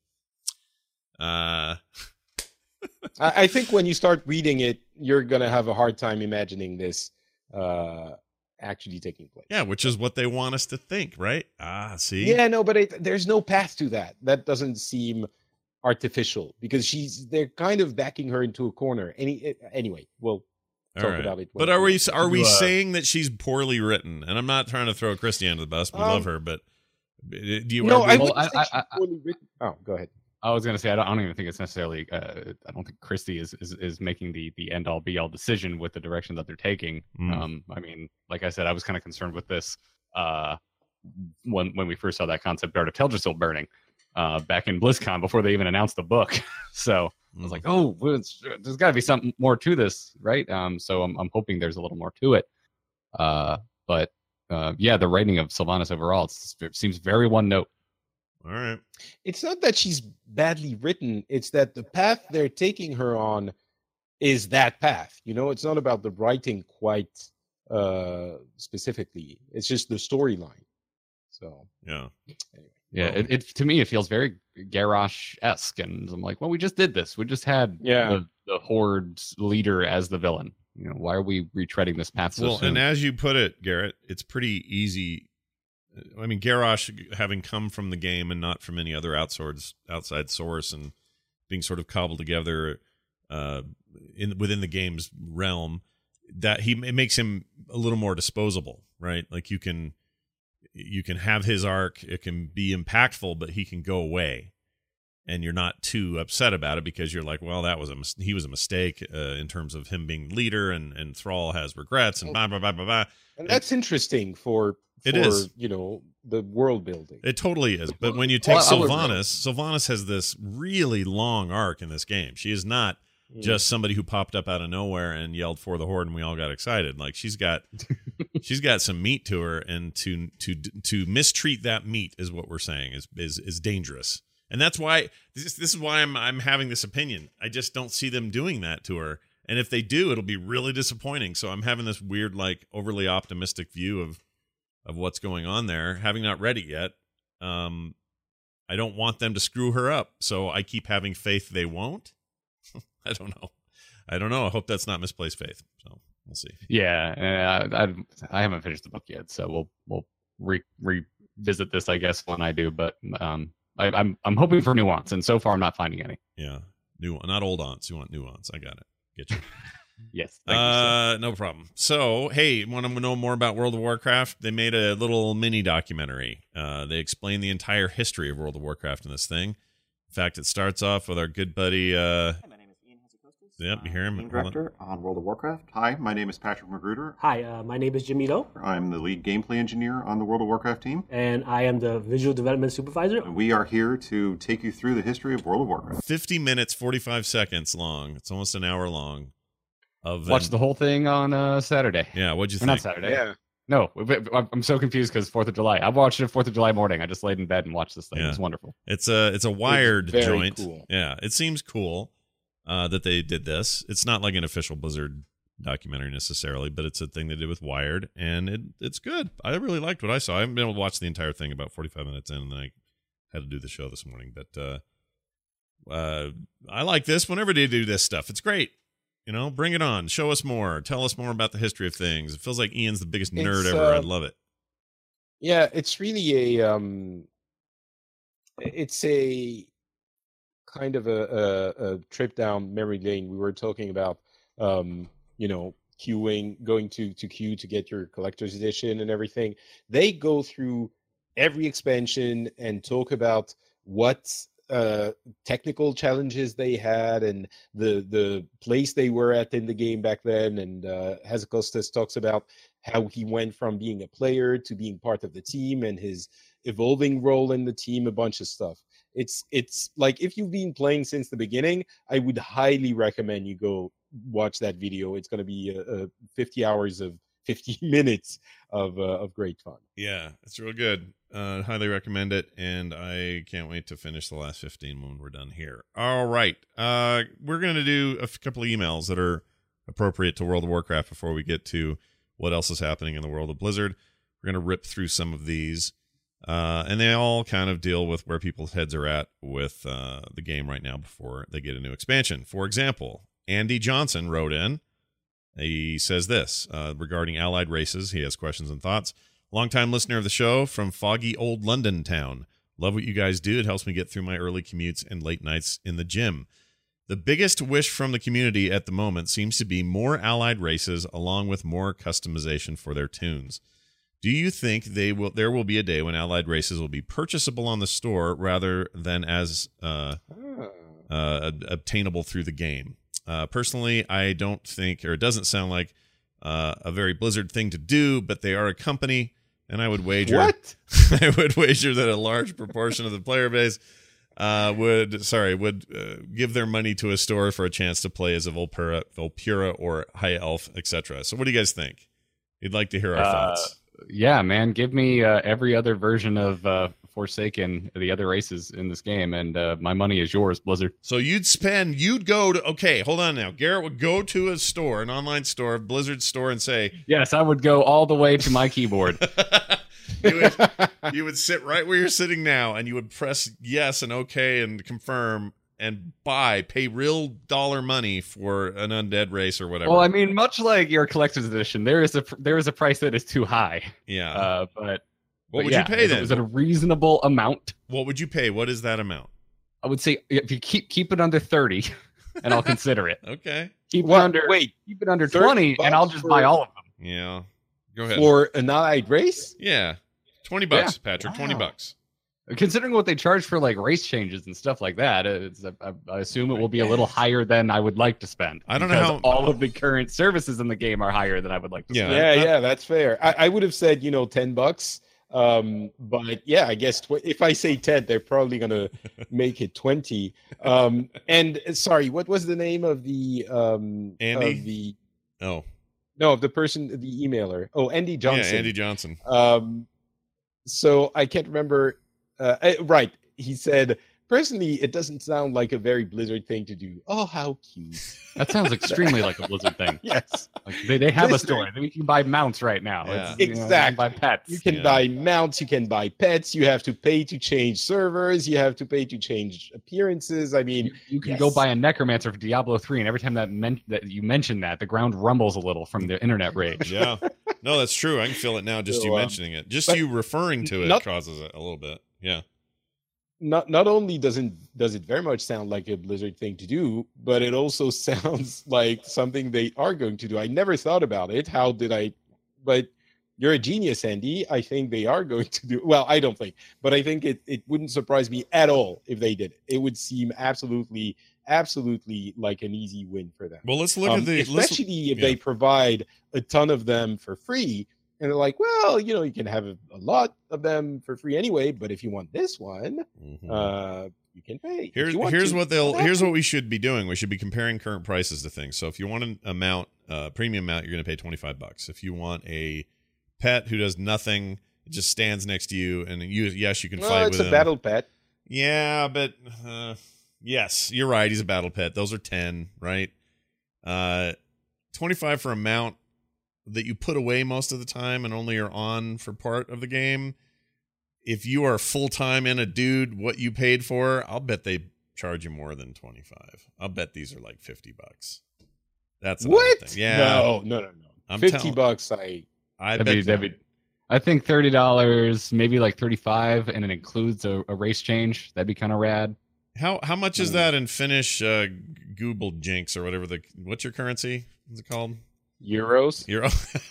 Uh,
I, I think when you start reading it, you're gonna have a hard time imagining this uh, actually taking place.
yeah, which is what they want us to think, right? Ah, see?
Yeah, no, but it, there's no path to that. That doesn't seem artificial because she's they're kind of backing her into a corner. Any anyway, we'll
All
talk
right.
about it.
But
when-
are we are we
Uh,
saying that she's poorly written? And I'm not trying to throw Christy under the bus. We
Um,
love her, but do you?
No,
are
I
we-
Well,
wouldn't say
I-
she's
I- I-
poorly written. Oh, go ahead.
I was gonna say I don't, I don't even think it's necessarily. Uh, I don't think Christie is, is is making the the end all be all decision with the direction that they're taking.
Mm.
Um, I mean, like I said, I was kind of concerned with this uh, when when we first saw that concept art of Teldrassil burning uh, back in BlizzCon before they even announced the book. So I was like, oh, well, it's, there's got to be something more to this, right? Um, so I'm I'm hoping there's a little more to it. Uh, but uh, yeah, the writing of Sylvanas overall it's, it seems very one note.
all right.
It's not that she's badly written, it's that the path they're taking her on is that path. You know, it's not about the writing quite uh specifically. It's just the storyline. So
Yeah.
anyway.
Yeah,
Well-
it, it to me it feels very Garrosh esque, and I'm like, well, we just did this. We just had
Yeah.
the, the Horde's leader as the villain. You know, why are we retreading this path so
Well,
soon?
and as you put it, Garrett, it's pretty easy. I mean, Garrosh, having come from the game and not from any other outsourced outside source, and being sort of cobbled together uh, in within the game's realm, that he it makes him a little more disposable, right? Like you can you can have his arc, it can be impactful, but he can go away, and you're not too upset about it because you're like, well, that was a mis- he was a mistake uh, in terms of him being leader, and and Thrall has regrets, and blah blah blah blah blah.
And that's interesting for, for
It is.
you know, the world building.
It totally is. But when you take
Well, I would-
Sylvanas, Sylvanas has this really long arc in this game. She is not
Mm.
just somebody who popped up out of nowhere and yelled for the Horde and we all got excited. Like she's got she's got some meat to her, and to to to mistreat that meat is what we're saying is is is dangerous. And that's why this, this is why I'm I'm having this opinion. I just don't see them doing that to her. And if they do, it'll be really disappointing. So I'm having this weird, like, overly optimistic view of of what's going on there, having not read it yet. Um, I don't want them to screw her up, so I keep having faith they won't. I don't know. I don't know. I hope that's not misplaced faith. So we'll see.
yeah, uh, I I haven't finished the book yet, so we'll we'll re, revisit this, I guess, when I do. But um, I, I'm I'm hoping for nuance, and so far I'm not finding any.
Yeah, new, not old aunts. You want nuance? I got it. Get you.
Yes, thank you, sir.
Uh, no problem. So, hey, want to know more about World of Warcraft? They made a little mini documentary. Uh, they explain the entire history of World of Warcraft in this thing. In fact, it starts off with our good buddy. Uh,
Hi, my name is Ian Hazzikostas.
Yep, you hear him?
Game
Hold on.
director on World of Warcraft. Hi, my name is Patrick Magruder.
Hi, uh, my name is Jimmy Doe,
I'm the lead gameplay engineer on the World of Warcraft team.
and I am the visual development supervisor.
And we are here to take you through the history of World of Warcraft.
fifty minutes, forty-five seconds long. It's almost an hour long. Of
Watch the whole thing on uh, Saturday.
Yeah, what'd you
Or
think?
not Saturday.
Yeah.
No, I'm I'm so confused because Fourth of July. I watched it Fourth of July morning. I just laid in bed and watched this thing.
Yeah.
It was wonderful.
It's a it's a wired
very
joint.
cool.
Yeah, it seems cool uh, that they did this. It's not like an official Blizzard documentary necessarily, but it's a thing they did with Wired, and it it's good. I really liked what I saw. I haven't been able to watch the entire thing, about forty-five minutes in, and then I had to do the show this morning. But uh, uh, I like this. Whenever they do this stuff, it's great. You know, bring it on. Show us more. Tell us more about the history of things. It feels like Ian's the biggest nerd
It's,
ever.
uh,
I love it.
Yeah, it's really a um, it's a kind of a, a, a trip down memory lane. We were talking about, um, you know, queuing, going to to queue to get your collector's edition and everything. They go through every expansion and talk about what uh, technical challenges they had and the the place they were at in the game back then. And uh, Hazakostas talks about how he went from being a player to being part of the team and his evolving role in the team, a bunch of stuff. It's it's like, if you've been playing since the beginning, I would highly recommend you go watch that video. It's going to be uh, uh, fifty hours of fifty minutes of uh, of great fun.
Yeah, it's real good. Uh, highly recommend it, and I can't wait to finish the last fifteen when we're done here. All right, uh, we're going to do a f- couple of emails that are appropriate to World of Warcraft before we get to what else is happening in the world of Blizzard. We're going to rip through some of these, uh, and they all kind of deal with where people's heads are at with uh, the game right now before they get a new expansion. For example, Andy Johnson wrote in. He says this uh, regarding allied races. He has questions and thoughts. Longtime listener of the show from foggy old London town. Love what you guys do. It helps me get through my early commutes and late nights in the gym. The biggest wish from the community at the moment seems to be more allied races along with more customization for their tunes. Do you think they will? There will be a day when allied races will be purchasable on the store rather than as uh, uh, obtainable through the game? Uh, personally, I don't think, or it doesn't sound like uh, a very Blizzard thing to do, but they are a company, and I would wager,
What?
I would wager that a large proportion of the player base uh, would, sorry, would uh, give their money to a store for a chance to play as a Volpura, Volpura or High Elf, et cetera. So, what do you guys think? You'd like to hear our
Uh,
thoughts.
Yeah, man, give me uh, every other version of uh, Forsaken, the other races in this game, and uh, my money is yours, Blizzard.
So you'd spend, you'd go to, okay, hold on now. Garrett would go to a store, an online store, a Blizzard store, and say,
Yes, I would go all the way to my keyboard.
you, would, you would sit right where you're sitting now, and you would press yes and okay and confirm and buy, pay real dollar money for an undead race or whatever.
Well, I mean, much like your collector's edition, there is a there is a price that is too high.
yeah.
Uh, but
what
but
would
yeah,
you pay
is it-
then?
Is it a reasonable amount?
What would you pay? What is that amount?
I would say if you keep keep it under thirty, and I'll consider it.
Okay.
Keep
What?
it under
Wait,
keep it under
thirty
twenty, and I'll
bucks
just
for-
buy all of them.
Yeah. Go ahead.
for an allied race?
yeah. twenty bucks,
Yeah.
Patrick. twenty
Wow.
bucks.
Considering what they charge for like race changes and stuff like that, it's, I, I assume it will be a little higher than I would like to spend.
I don't know
because
how-
all of the current services in the game are higher than I would like to
Yeah.
spend.
Yeah,
I-
yeah, that's fair. I, I would have said, you know, ten bucks. Um, but yeah, I guess tw- if I say ten, they're probably gonna make it twenty. Um, and uh, sorry, what was the name of the um
Andy?
of the
Oh.
no of the person, the emailer? Oh, Andy Johnson.
Yeah, Andy Johnson.
Um, so I can't remember. Uh, eh, right, he said. Personally, it doesn't sound like a very Blizzard thing to do. Oh, how cute!
That sounds extremely like a Blizzard thing.
Yes,
Like they, they have a
Blizzard.
store. You can buy mounts right now.
Yeah.
It's, you know, you can
Exactly.
buy pets.
you can
Yeah.
buy mounts, you can buy pets. You have to pay to change servers. You have to pay to change appearances. I mean,
You, you can
yes.
go buy a necromancer for Diablo three, and every time that, men- that you mention that, the ground rumbles a little from the internet rage.
Yeah. No, that's true. I can feel it now just
So,
you
uh,
mentioning it. Just
but
you referring to it
not-
causes it a little bit. Yeah.
not not only doesn't does it very much sound like a Blizzard thing to do, but it also sounds like something they are going to do. I never thought about it. How did I? But you're a genius, Andy. I think they are going to do. Well, I don't think, but I think it it wouldn't surprise me at all if they did it. It would seem absolutely, absolutely like an easy win for them.
Well, let's look
Um,
at the let's,
especially if
yeah.
they provide a ton of them for free. And they're like, well, you know, you can have a, a lot of them for free anyway, but if you want this one,
Mhm.
uh, you can pay. If
Here's
you want
here's
to,
what they'll
that's
here's
it.
what we should be doing. We should be comparing current prices to things. So if you want an amount, uh, premium mount, you're going to pay twenty-five bucks. If you want a pet who does nothing, it just stands next to you, and you yes, you can
Well,
fight
it's
with
a
him.
battle pet.
Yeah, but uh, yes, you're right. He's a battle pet. Those are ten, right? Uh, twenty-five for a mount that you put away most of the time and only are on for part of the game. If you are full-time in a dude, what you paid for, I'll bet they charge you more than twenty-five. I'll bet these are like fifty bucks. That's
what?
Thing. Yeah.
No, no, no, no.
I'm
fifty
tell-
bucks. I.
I
That'd
bet
be, that'd be, I think thirty dollars, maybe like thirty-five, and it includes a, a race change. That'd be kind of rad.
How how much is that in Finnish uh, Google Jinx or whatever the what's your currency? What's it called?
Euros.
Euro.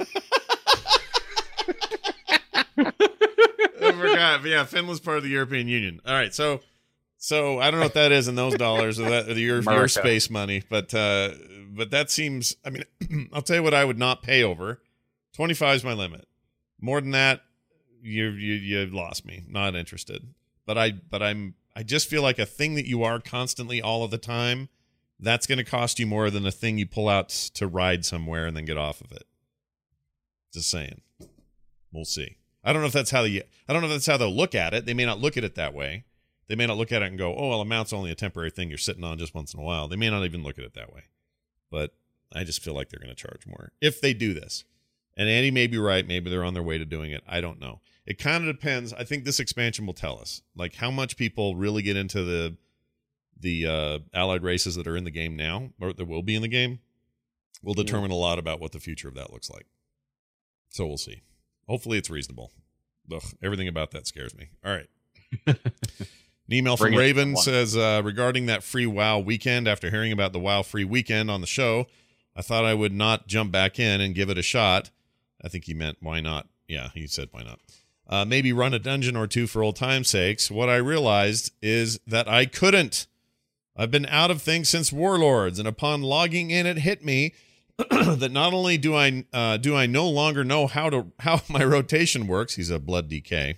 I forgot. But yeah, Finland's part of the European Union. All right, so so I don't know what that is in those dollars or that or the your, your space money, but uh, but that seems. I mean, I'll tell you what I would not pay over. twenty-five is my limit. More than that, you you you lost me. Not interested. But I but I'm I just feel like a thing that you are constantly all of the time, that's going to cost you more than a thing you pull out to ride somewhere and then get off of it. Just saying. We'll see. I don't know if that's how they I don't know if that's how they'll look at it. They may not look at it that way. They may not look at it and go, "Oh, well, a mount's only a temporary thing you're sitting on just once in a while." They may not even look at it that way. But I just feel like they're going to charge more if they do this. And Andy may be right. Maybe they're on their way to doing it. I don't know. It kind of depends. I think this expansion will tell us, like, how much people really get into the the uh, allied races that are in the game now, or that will be in the game, will determine a lot about what the future of that looks like. So we'll see. Hopefully it's reasonable. Ugh, everything about that scares me. All right. An email from
Bring it,
Raven
someone.
says, uh, regarding that free WoW weekend, after hearing about the WoW free weekend on the show, I thought I would not jump back in and give it a shot. I think he meant why not. Yeah, he said why not. Uh, maybe run a dungeon or two for old time's sakes. What I realized is that I couldn't. I've been out of things since Warlords, and upon logging in, it hit me that not only do I uh, do I no longer know how to how my rotation works. He's a blood D K.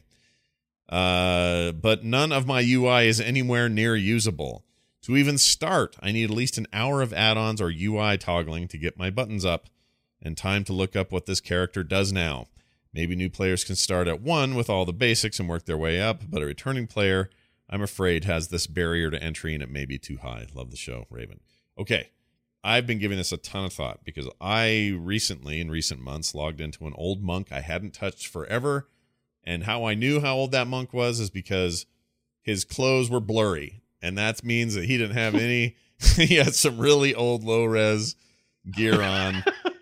Uh, but none of my U I is anywhere near usable. To even start, I need at least an hour of add-ons or U I toggling to get my buttons up, and time to look up what this character does now. Maybe new players can start at one with all the basics and work their way up, but a returning player, I'm afraid, has this barrier to entry, and it may be too high. Love the show, Raven. Okay, I've been giving this a ton of thought because I recently, in recent months, logged into an old monk I hadn't touched forever, and how I knew how old that monk was is because his clothes were blurry, and that means that he didn't have any. He had some really old low-res gear on.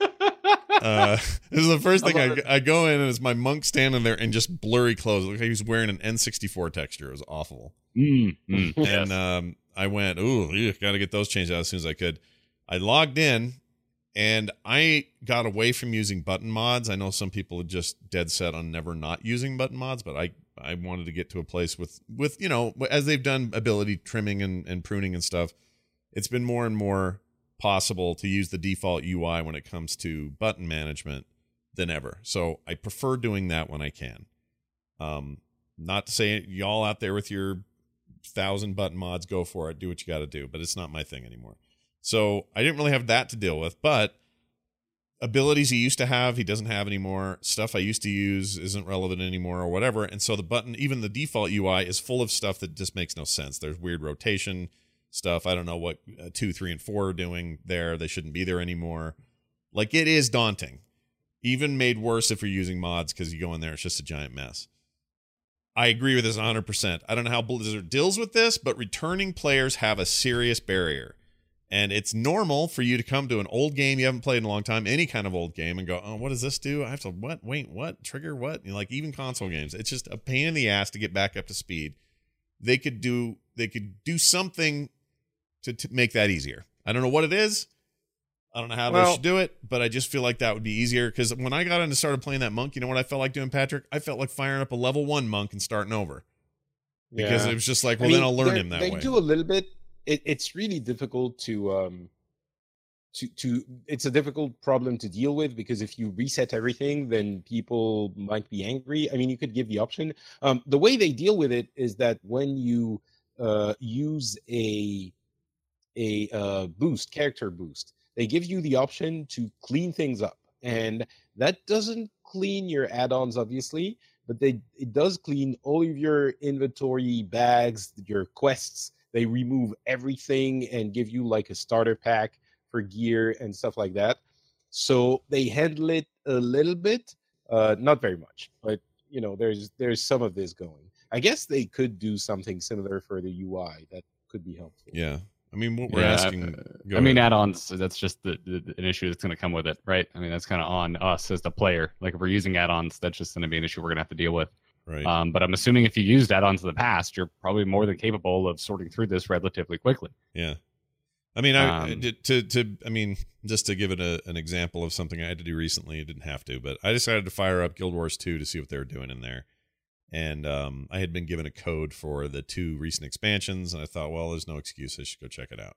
Uh, this is the first thing I, I go in and it's my monk standing there in just blurry clothes. It looked like he was wearing an N sixty-four texture. It was awful.
Mm, mm,
And
yes.
um, I went, ooh, got to get those changed out as soon as I could. I logged in and I got away from using button mods. I know some people are just dead set on never not using button mods, but I, I wanted to get to a place with, with, you know, as they've done ability trimming and, and pruning and stuff, it's been more and more possible to use the default U I when it comes to button management than ever. So I prefer doing that when I can. Um, not to say y'all out there with your thousand button mods, go for it, do what you got to do, but it's not my thing anymore. So I didn't really have that to deal with, but abilities he used to have, he doesn't have anymore. Stuff I used to use isn't relevant anymore or whatever. And so the button, even the default U I is full of stuff that just makes no sense. There's weird rotation stuff. I don't know what uh, two, three, and four are doing there. They shouldn't be there anymore. Like, it is daunting. Even made worse if you're using mods because you go in there, it's just a giant mess. I agree with this one hundred percent. I don't know how Blizzard deals with this, but returning players have a serious barrier. And it's normal for you to come to an old game you haven't played in a long time, any kind of old game, and go, oh, what does this do? I have to, what? Wait, what? Trigger what? You know, like, even console games. It's just a pain in the ass to get back up to speed. They could do, they could do something To, to make that easier. I don't know what it is. I don't know how
Well-
they should do it, but I just feel like that would be easier because when I got into started playing that monk, you know what I felt like doing, Patrick? I felt like firing up a level one monk and starting over because
Yeah.
it was just like,
I
well,
mean,
then I'll learn
they're-
him that
they
way.
do a little bit. It, it's really difficult to um to to. It's a difficult problem to deal with because if you reset everything, then people might be angry. I mean, you could give the option. Um, the way they deal with it is that when you uh use a a uh, boost, character boost, they give you the option to clean things up, and that doesn't clean your add-ons, obviously, but they it does clean all of your inventory, bags, your quests. They remove everything and give you like a starter pack for gear and stuff like that. So they handle it a little bit, uh, not very much, but you know, there's there's some of this going. I guess they could do something similar for the U I that could be helpful.
Yeah. I mean, what we're
Yeah,
asking.
I mean, add-ons, that's just the, the, an issue that's going to come with it, right? I mean, that's kind of on us as the player. Like, if we're using add-ons, that's just going to be an issue we're going to have to deal with.
Right.
Um, but I'm assuming if you used add-ons in the past, you're probably more than capable of sorting through this relatively quickly.
Yeah. I mean, I
Um,
to to I mean, just to give it a, an example of something I had to do recently, I didn't have to, but I decided to fire up Guild Wars two to see what they were doing in there. And um, I had been given a code for the two recent expansions, and I thought, well, there's no excuse. I should go check it out.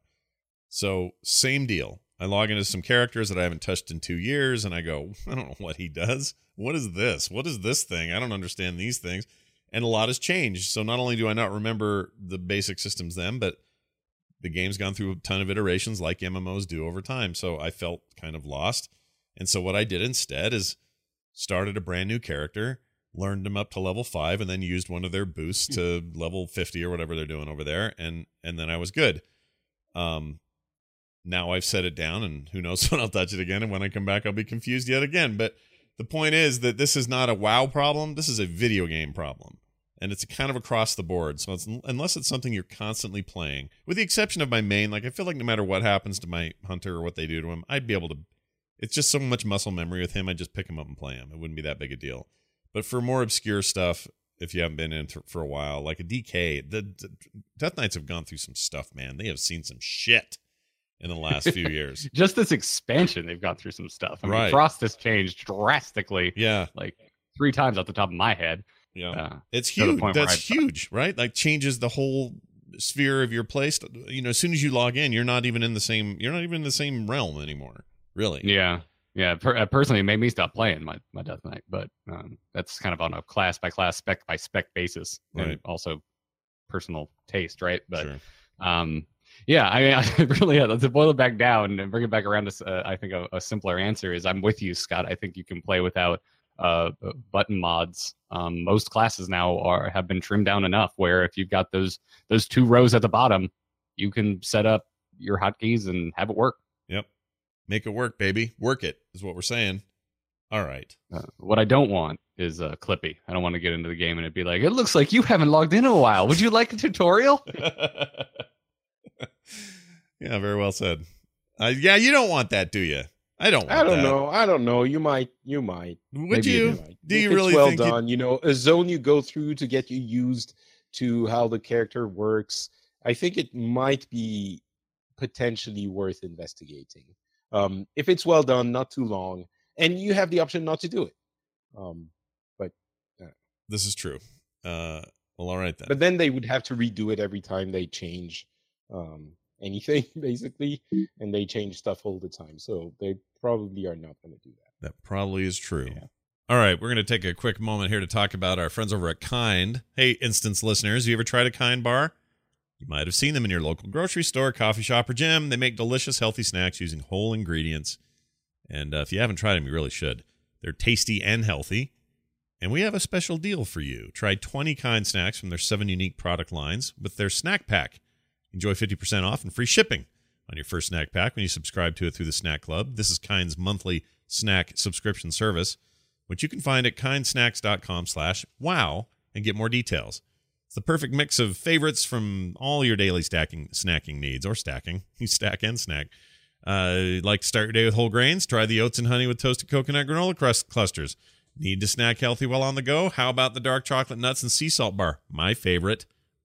So, same deal. I log into some characters that I haven't touched in two years, and I go, I don't know what he does. What is this? What is this thing? I don't understand these things. And a lot has changed. So, not only do I not remember the basic systems then, but the game's gone through a ton of iterations like M M Os do over time. So, I felt kind of lost. And so, what I did instead is started a brand new character, learned them up to level five, and then used one of their boosts to level fifty or whatever they're doing over there, and and then I was good. Um, now I've set it down, and who knows when I'll touch it again, and when I come back, I'll be confused yet again. But the point is that this is not a WoW problem. This is a video game problem, and it's kind of across the board. So it's, unless it's something you're constantly playing, with the exception of my main, like I feel like no matter what happens to my hunter or what they do to him, I'd be able to. It's just so much muscle memory with him. I just pick him up and play him. It wouldn't be that big a deal. But for more obscure stuff, if you haven't been in for a while, like a D K, the, the Death Knights have gone through some stuff, man. They have seen some shit in the last few years.
Just this expansion, they've gone through some stuff. I mean,
Right.
Frost has changed drastically.
Yeah.
Like three times off the top of my head.
Yeah.
Uh,
It's
to the
huge.
point where
That's
I-
huge, right? Like changes the whole sphere of your place. You know, as soon as you log in, you're not even in the same, you're not even in the same realm anymore. Really.
Yeah. Yeah. Per- uh, personally, it made me stop playing my, my Death Knight, but um, that's kind of on a class by class, spec by spec basis. And
Right.
also personal taste, right? But
Sure.
um, yeah, I mean, I really, uh, to boil it back down and bring it back around to, uh, I think a, a simpler answer is I'm with you, Scott. I think you can play without uh, button mods. Um, most classes now are have been trimmed down enough where if you've got those those two rows at the bottom, you can set up your hotkeys and have it work.
Yep. Make it work, baby. Work it is what we're saying. All right.
Uh, what I don't want is uh, Clippy. I don't want to get into the game and it'd be like, it looks like you haven't logged in in a while. Would you like a tutorial?
Yeah, very well said. Uh, yeah, you don't want that, do you? I don't want
I don't
that.
know. I don't know. You might. You might.
Would
Maybe you
you?
do.
might.
Do
If
you
it's
really
well
think you-
done? You know, a zone you go through to get you used to how the character works. I think it might be potentially worth investigating. Um, if it's well done, not too long, and you have the option not to do it. Um, but
This is true. Uh, well, all right then.
but then they would have to redo it every time they change um, anything, basically, and they change stuff all the time. So they probably are not going to do that.
That probably is true.
Yeah.
All right, we're going to take a quick moment here to talk about our friends over at Kind. Hey, Instance listeners, you ever tried a Kind bar? You might have seen them in your local grocery store, coffee shop, or gym. They make delicious, healthy snacks using whole ingredients. And uh, if you haven't tried them, you really should. They're tasty and healthy. And we have a special deal for you. Try twenty Kind snacks from their seven unique product lines with their snack pack. Enjoy fifty percent off and free shipping on your first snack pack when you subscribe to it through the Snack Club. This is Kind's monthly snack subscription service, which you can find at kindsnacks.com slash wow and get more details. It's the perfect mix of favorites from all your daily stacking, snacking needs, or stacking. You stack and snack. Uh, like to start your day with whole grains? Try the oats and honey with toasted coconut granola crust clusters. Need to snack healthy while on the go? How about the dark chocolate nuts and sea salt bar? My favorite.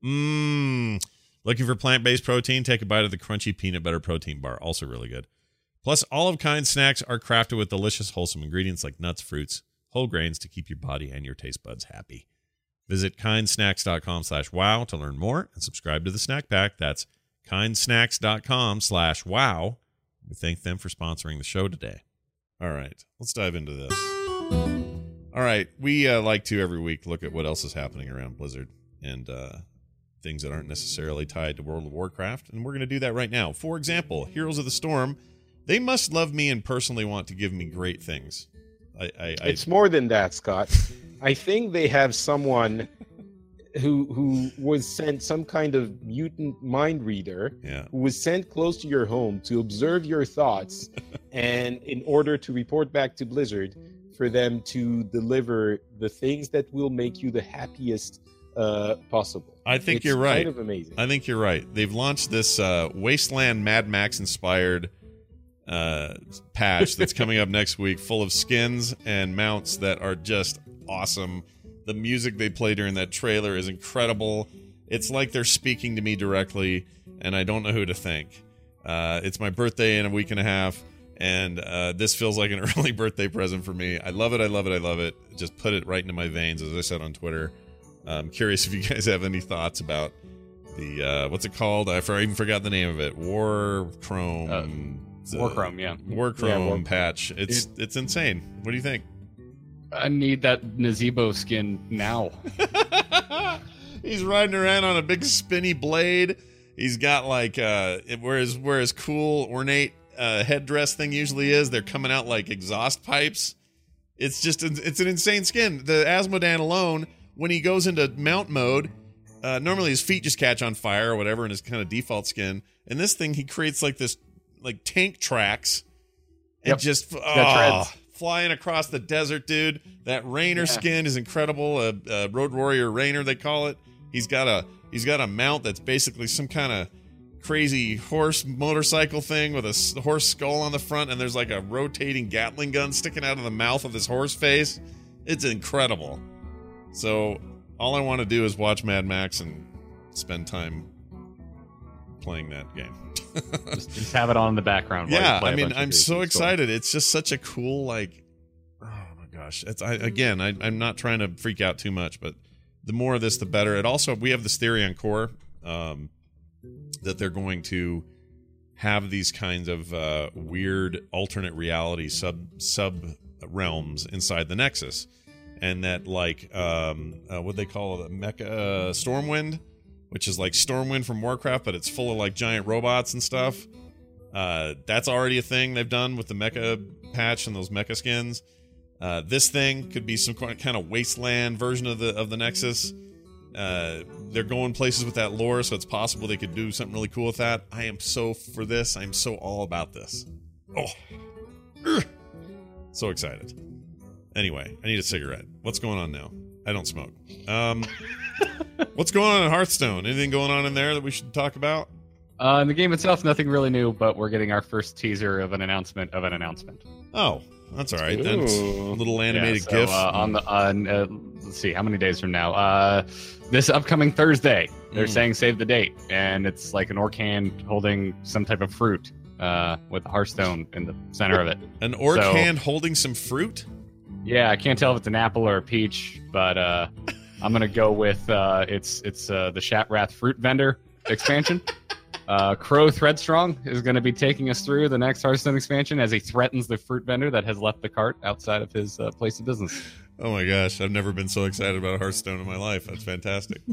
Mmm. Looking for plant-based protein? Take a bite of the crunchy peanut butter protein bar. Also really good. Plus, all of Kind's snacks are crafted with delicious, wholesome ingredients like nuts, fruits, whole grains to keep your body and your taste buds happy. Visit kindsnacks.com slash wow to learn more and subscribe to the snack pack. That's kindsnacks.com slash wow. We thank them for sponsoring the show today. All right, let's dive into this. All right, we uh, like to every week look at what else is happening around Blizzard and uh, things that aren't necessarily tied to World of Warcraft, and we're going to do that right now. For example, Heroes of the Storm, they must love me and personally want to give me great things. I, I, I
It's more than that, Scott. I think they have someone who who was sent, some kind of mutant mind reader,
yeah.
who was sent close to your home to observe your thoughts and in order to report back to Blizzard, for them to deliver the things that will make you the happiest uh, possible.
I think
it's
you're right.
Kind of amazing.
I think you're right. They've launched this uh, Wasteland Mad Max inspired uh, patch that's coming up next week, full of skins and mounts that are just awesome. The music they play during that trailer is incredible. It's like they're speaking to me directly, and I don't know who to thank. Uh, it's my birthday in a week and a half, and uh, this feels like an early birthday present for me. I love it, I love it, I love it. Just put it right into my veins, as I said on Twitter. I'm curious if you guys have any thoughts about the, uh, what's it called? I, for, I even forgot the name of it. War Chrome.
Uh, War Chrome, yeah.
War Chrome
Yeah, War-
patch. It's,
It-
it's insane. What do you think?
I need that Nazebo skin now.
He's riding around on a big spinny blade. He's got like uh where his where his cool ornate uh headdress thing usually is, they're coming out like exhaust pipes. It's just it's an insane skin. The Asmodan alone, when he goes into mount mode, uh normally his feet just catch on fire or whatever in his kind of default skin. And this thing, he creates like this like tank tracks and
Yep.
just
got
oh,
treads.
flying across the desert, dude. That Rainer
Yeah.
skin is incredible. A uh, uh, Road Warrior Rainer, they call it. He's got a he's got a mount that's basically some kind of crazy horse motorcycle thing with a s- horse skull on the front, and there's like a rotating Gatling gun sticking out of the mouth of this horse face. It's incredible. So all I want to do is watch Mad Max and spend time playing that game.
just, just have it on in the background. while you
Yeah,
play
I
a
mean,
bunch of
I'm
these.
so
It's cool.
excited. It's just such a cool, like, oh my gosh. It's I, again, I, I'm not trying to freak out too much, but the more of this, the better. It also, we have this theory on Core um, that they're going to have these kinds of uh, weird alternate reality sub sub realms inside the Nexus, and that like um, uh, what they call it, Mecha uh, Stormwind, which is like Stormwind from Warcraft, but it's full of like giant robots and stuff. Uh, that's already a thing they've done with the mecha patch and those mecha skins. Uh, this thing could be some kind of wasteland version of the of the Nexus. Uh, they're going places with that lore, so it's possible they could do something really cool with that. I am so for this. I'm so all about this. Oh, Ugh. So excited. Anyway, I need a cigarette. What's going on now? I don't smoke. Um, what's going on in Hearthstone? Anything going on in there that we should talk about?
Uh, in the game itself, nothing really new, but we're getting our first teaser of an announcement of an announcement.
Oh, that's all right. Then
Ooh.
a little animated
Yeah, so,
GIF.
uh, on the on. Uh, let's see, how many days from now? Uh, this upcoming Thursday, they're
Mm.
saying save the date, and it's like an orc hand holding some type of fruit uh, with a Hearthstone in the center of it.
An orc
so-
hand holding some fruit?
Yeah, I can't tell if it's an apple or a peach, but uh, I'm gonna go with uh, it's it's uh, the Shatrath Fruit Vendor expansion. Uh, Crow Threadstrong is going to be taking us through the next Hearthstone expansion as he threatens the fruit vendor that has left the cart outside of his uh, place of business.
Oh my gosh, I've never been so excited about Hearthstone in my life. That's fantastic.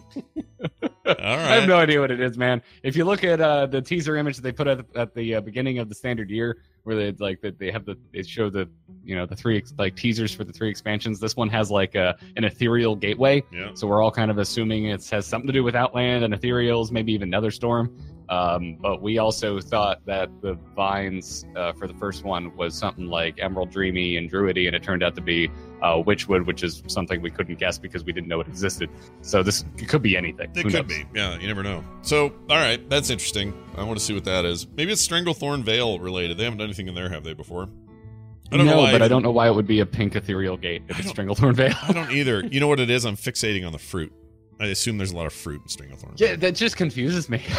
All right.
I have no idea what it is, man. If you look at uh, the teaser image that they put at, at the uh, beginning of the standard year, where they like that they have the they show the you know the three like teasers for the three expansions. This one has like a an ethereal gateway,
Yeah.
so we're all kind of assuming it has something to do with Outland and ethereals, maybe even Netherstorm. Um, but we also thought that the vines uh, for the first one was something like Emerald Dreamy and Druidy, and it turned out to be uh, Witchwood, which is something we couldn't guess because we didn't know it existed. So this it could be anything.
It
Who
could
knows?
be. Yeah, you never know. So, all right, that's interesting. I want to see what that is. Maybe it's Stranglethorn Veil related. They haven't done anything in there, have they, before? I don't
no,
know why
but I
even-
don't know why it would be a pink ethereal gate if it's Stranglethorn Veil.
I don't either. You know what it is? I'm fixating on the fruit. I assume there's a lot of fruit in Stranglethorn.
Yeah, that just confuses me.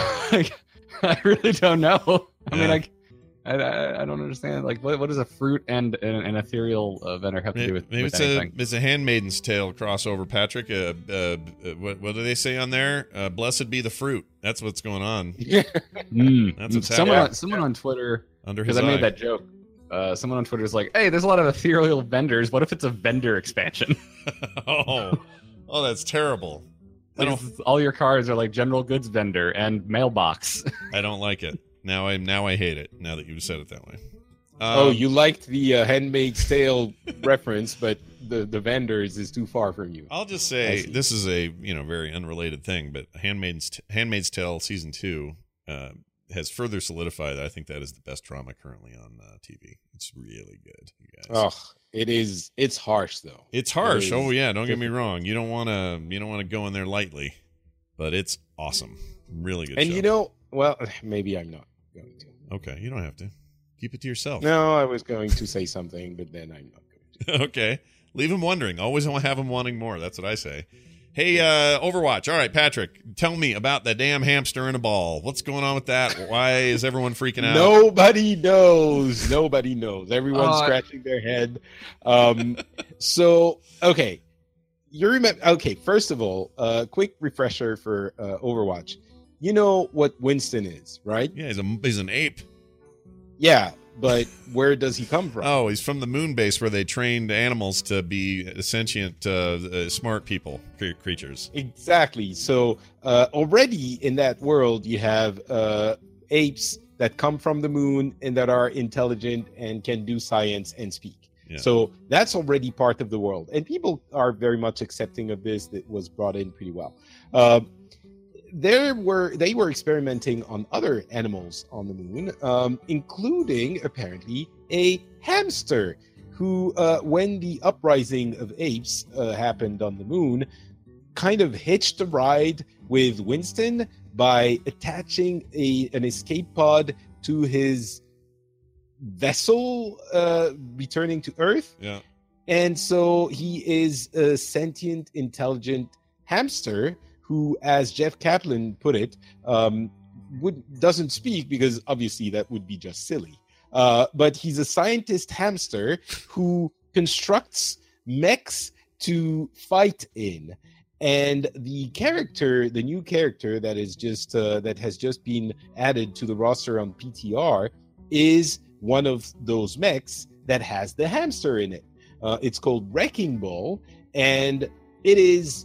I really don't know. I
Yeah.
mean, like, I, I I don't understand. Like, what what does a fruit and an, an ethereal uh, vendor have to do
Maybe,
with,
maybe
with
it's
anything?
a it's a Handmaiden's Tale crossover, Patrick. Uh, uh, uh, what what do they say on there? Uh, Blessed be the fruit. That's what's going on
Mm.
That's what's
someone
happening.
on, someone on Twitter,
under his
because I
eye.
made that joke. Uh, someone on Twitter is like, "Hey, there's a lot of ethereal vendors. What if it's a vendor expansion?
oh, oh, that's terrible. I
Like,
don't
all your cards are like general goods vendor and mailbox."
I don't like it. Now I now I hate it. Now that you've said it that way.
Oh,
Um,
you liked the uh, Handmaid's Tale reference, but the the vendors is too far from you.
I'll just
I
say
see.
this is a you know very unrelated thing, but Handmaid's Handmaid's Tale season two uh, has further solidified that I think that is the best drama currently on uh, T V. It's really good, you guys.
Oh, it is. It's harsh though.
It's harsh.
It
Oh
is
yeah, don't get me
different.
wrong. You don't want to. You don't want to go in there lightly, but it's awesome. Really good.
And
show.
you know, well, maybe I'm not going to.
Okay, you don't have to. Keep it to yourself.
No, I was going to say something, but then I'm not going to.
Okay. Leave him wondering. Always want to have him wanting more. That's what I say. Hey, uh, Overwatch. All right, Patrick, tell me about the damn hamster in a ball. What's going on with that? Why is everyone freaking out?
Nobody knows. Nobody knows. Everyone's
Uh,
scratching their head. Um, so, okay. You remember? Okay, first of all, a uh, quick refresher for uh, Overwatch. You know what Winston is, right?
Yeah, he's, a, he's an ape.
Yeah, but where does he come from?
Oh, he's from the moon base where they trained animals to be sentient, uh, uh, smart people, cre- creatures.
Exactly. So uh, already in that world, you have uh, apes that come from the moon and that are intelligent and can do science and speak.
Yeah.
So that's already part of the world. And people are very much accepting of this. That was brought in pretty well. Uh, there were they were experimenting on other animals on the moon, um, including apparently a hamster who, uh, when the uprising of apes uh, happened on the moon, kind of hitched a ride with Winston by attaching a an escape pod to his vessel uh, returning to Earth.
Yeah.
And so he is a sentient, intelligent hamster who, as Jeff Kaplan put it, um, would doesn't speak because obviously that would be just silly. Uh, but he's a scientist hamster who constructs mechs to fight in. And the character, the new character that is just uh, that has just been added to the roster on P T R, is one of those mechs that has the hamster in it. Uh, it's called Wrecking Ball, and it is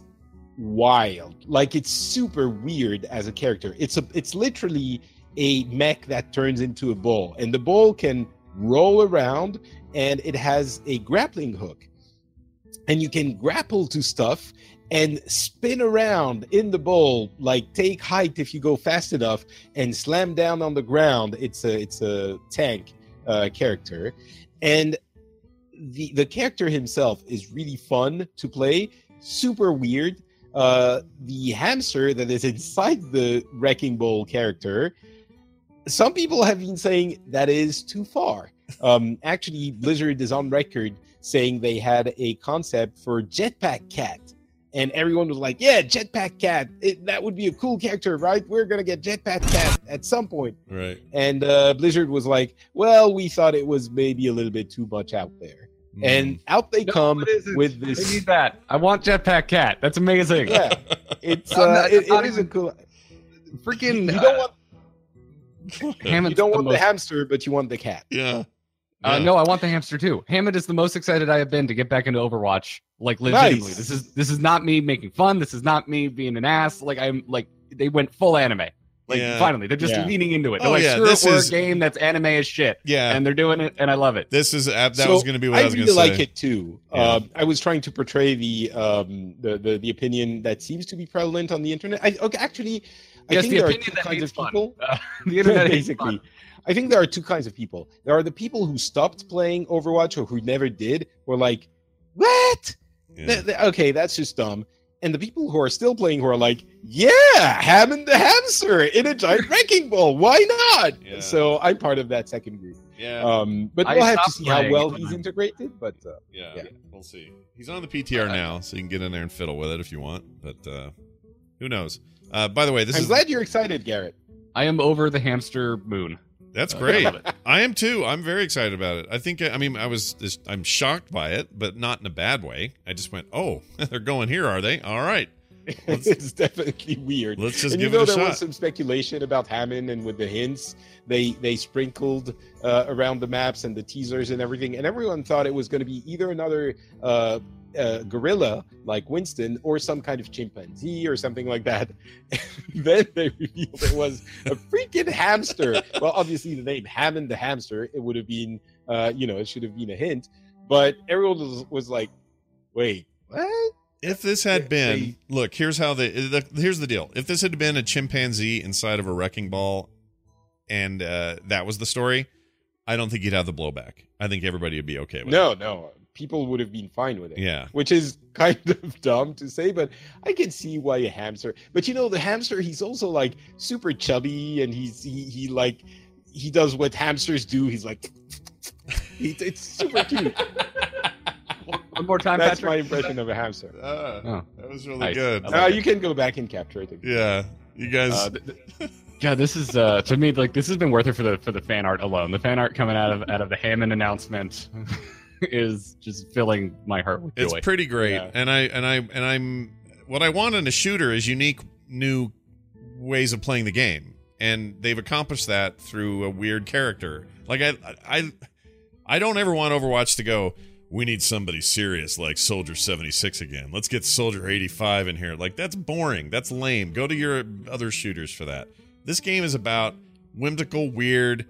wild. Like, it's super weird as a character. It's a it's literally a mech that turns into a ball, and the ball can roll around, and it has a grappling hook, and you can grapple to stuff and spin around in the ball, like take height if you go fast enough, and slam down on the ground. It's a it's a tank uh, character, and the the character himself is really fun to play. Super weird. Uh, the hamster that is inside the Wrecking Ball character, some people have been saying that is too far. Um, actually, Blizzard is on record saying they had a concept for Jetpack Cat. And everyone was like, yeah, Jetpack Cat, it, that would be a cool character, right? We're going to get Jetpack Cat at some point.
Right.
And uh, Blizzard was like, well, we thought it was maybe a little bit too much out there.
Mm.
And out they
No,
come
it isn't.
with
I
this.
need that. I want Jetpack Cat. That's amazing.
Yeah, it's
I'm
uh,
not-
it,
not
it is a
even-
cool.
Freaking.
You don't want
Hammond's
you don't
the
want the
most-
hamster, but you want the cat.
Yeah.
Uh,
Yeah.
no, I want the hamster too. Hammond is the most excited I have been to get back into Overwatch. Like legitimately,
Nice.
this is this is not me making fun. This is not me being an ass. Like I'm like they went full anime. Like
Yeah.
finally, they're just
Yeah.
leaning into it. They're
Oh,
like,
yeah,
screw
this
it, we're
is-
a game that's anime as shit,
Yeah.
and they're doing it, and I love it.
This is uh, that
So,
was going to be what I, was going
really
to say.
like it too.
Yeah.
Um, I was trying to portray the um the, the the opinion that seems to be prevalent on the internet. I okay, actually, I
Yes,
think
the
there are
opinion
two
that
kinds
hates
of
fun.
people.
Uh, the internet hates
Basically,
fun.
I think there are two kinds of people. There are the people who stopped playing Overwatch or who never did. Were like, what?
Yeah.
Th- th- okay, that's just dumb. And the people who are still playing who are like, yeah, Hammond the hamster in a giant wrecking ball. Why not?
Yeah.
So I'm part of that second group.
Yeah.
Um, but
I
we'll have to
stopped
see how
playing
well
when
he's
I-
integrated. But uh,
yeah,
yeah.
we'll see. He's on the P T R now, so you can get in there and fiddle with it if you want. But uh, who knows? Uh, by the way, this
I'm
is
glad you're excited, Garrett.
I am over the hamster moon.
that's
Uh,
great.
I love it.
I am too. I'm very excited about it. I think. I mean, I was. Just, I'm shocked by it, but not in a bad way. I just went, "Oh, they're going here, are they? All right, Let's-
It's definitely weird.
let's just
and
give
you know
it a
there
shot."
was some speculation about Hammond, and with the hints they they sprinkled uh, around the maps and the teasers and everything, and everyone thought it was going to be either another uh, uh, gorilla like Winston or some kind of chimpanzee or something like that. Then they revealed it was a freaking hamster. Well, obviously the name Hammond the hamster, it would have been, uh, you know, it should have been a hint, but everyone was, was like, wait, what?
If this had
They-
been,
they-
look, here's how the, the here's the deal. If this had been a chimpanzee inside of a wrecking ball, and uh, that was the story, I don't think you'd have the blowback. I think everybody would be okay with
No,
it.
no. People would have been fine with it.
Yeah.
Which is kind of dumb to say, but I can see why a hamster. But you know, the hamster, he's also like super chubby, and he's he, he like he does what hamsters do. He's like, he, it's super cute.
One more time,
That's
Patrick.
my impression of a hamster.
Uh,
Oh.
That was really
Nice.
good.
I
Uh,
like
you can go back and capture it.
Yeah. You guys.
Uh, th- th- God, this is uh, to me like this has been worth it for the for the fan art alone. The fan art coming out of out of the Hammond announcement is just filling my heart with
It's
joy.
pretty great,
Yeah.
and I and I and I'm what I want in a shooter is unique new ways of playing the game, and they've accomplished that through a weird character. Like I I I don't ever want Overwatch to go, we need somebody serious like Soldier seventy-six again. Let's get Soldier eighty-five in here. Like that's boring. That's lame. Go to your other shooters for that. This game is about whimsical, weird,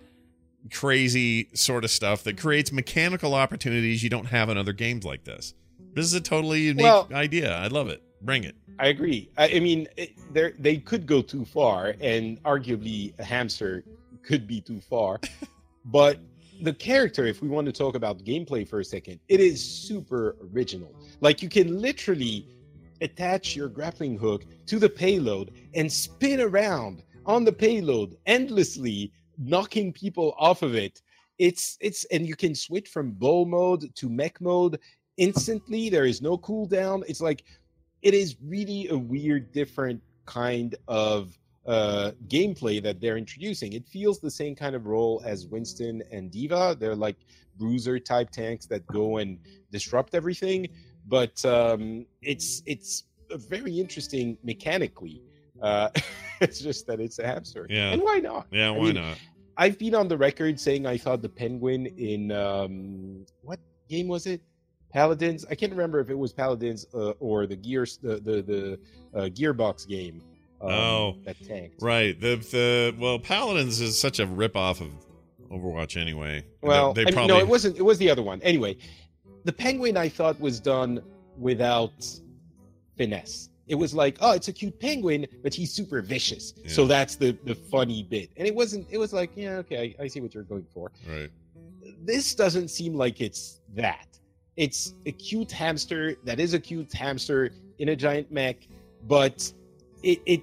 crazy sort of stuff that creates mechanical opportunities you don't have in other games like this. This is a totally unique
Well-
idea. I love it. Bring it.
I agree. I, I mean, it, they they could go too far, and arguably a hamster could be too far. But the character, if we want to talk about gameplay for a second, it is super original. Like you can literally attach your grappling hook to the payload and spin around on the payload endlessly, knocking people off of it. It's it's and you can switch from bow mode to mech mode instantly. There is no cooldown. It's like it is really a weird, different kind of uh, gameplay that they're introducing. It feels the same kind of role as Winston and Diva. They're like bruiser type tanks that go and disrupt everything. But um, it's it's a very interesting mechanically. Uh, it's just that it's a hamster.
Yeah.
And why not?
Yeah,
I
why
mean,
not?
I've been on the record saying I thought the penguin in um, what game was it? Paladins. I can't remember if it was Paladins uh, or the Gears, the the, the uh, Gearbox game. Um,
Oh,
that tanked.
Right. The the well, Paladins is such a ripoff of Overwatch anyway.
Well,
they,
I
they
mean,
probably
no, it wasn't. It was the other one. Anyway, the penguin I thought was done without finesse. It was like, oh, it's a cute penguin, but he's super vicious.
Yeah.
So that's the the funny bit. And it wasn't. It was like, yeah, okay, I, I see what you're going for.
right.
This doesn't seem like it's that. It's a cute hamster that is a cute hamster in a giant mech, but it, it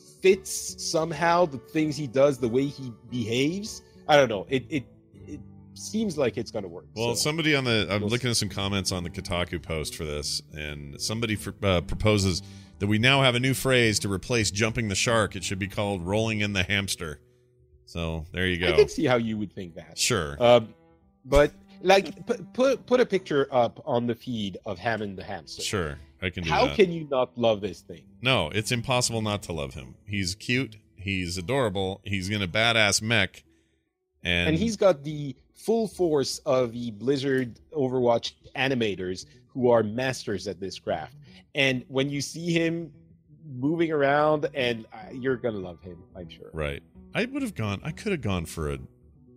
fits somehow the things he does, the way he behaves. I don't know. It it it seems like it's gonna work.
Well,
so.
somebody on the I'm
we'll
looking at some comments on the Kotaku post for this, and somebody for, uh, proposes that we now have a new phrase to replace jumping the shark. It should be called rolling in the hamster. So there you
I
go.
can see how you would think that.
Sure.
Um, but like, put put put a picture up on the feed of Hammond the hamster.
Sure. I can do
How
that.
can you not love this thing?
No, it's impossible not to love him. He's cute. He's adorable. He's in a badass mech. And,
And he's got the full force of the Blizzard Overwatch animators who are masters at this craft. And when you see him moving around, and uh, you're gonna love him, I'm sure.
right. I would have gone. I could have gone for a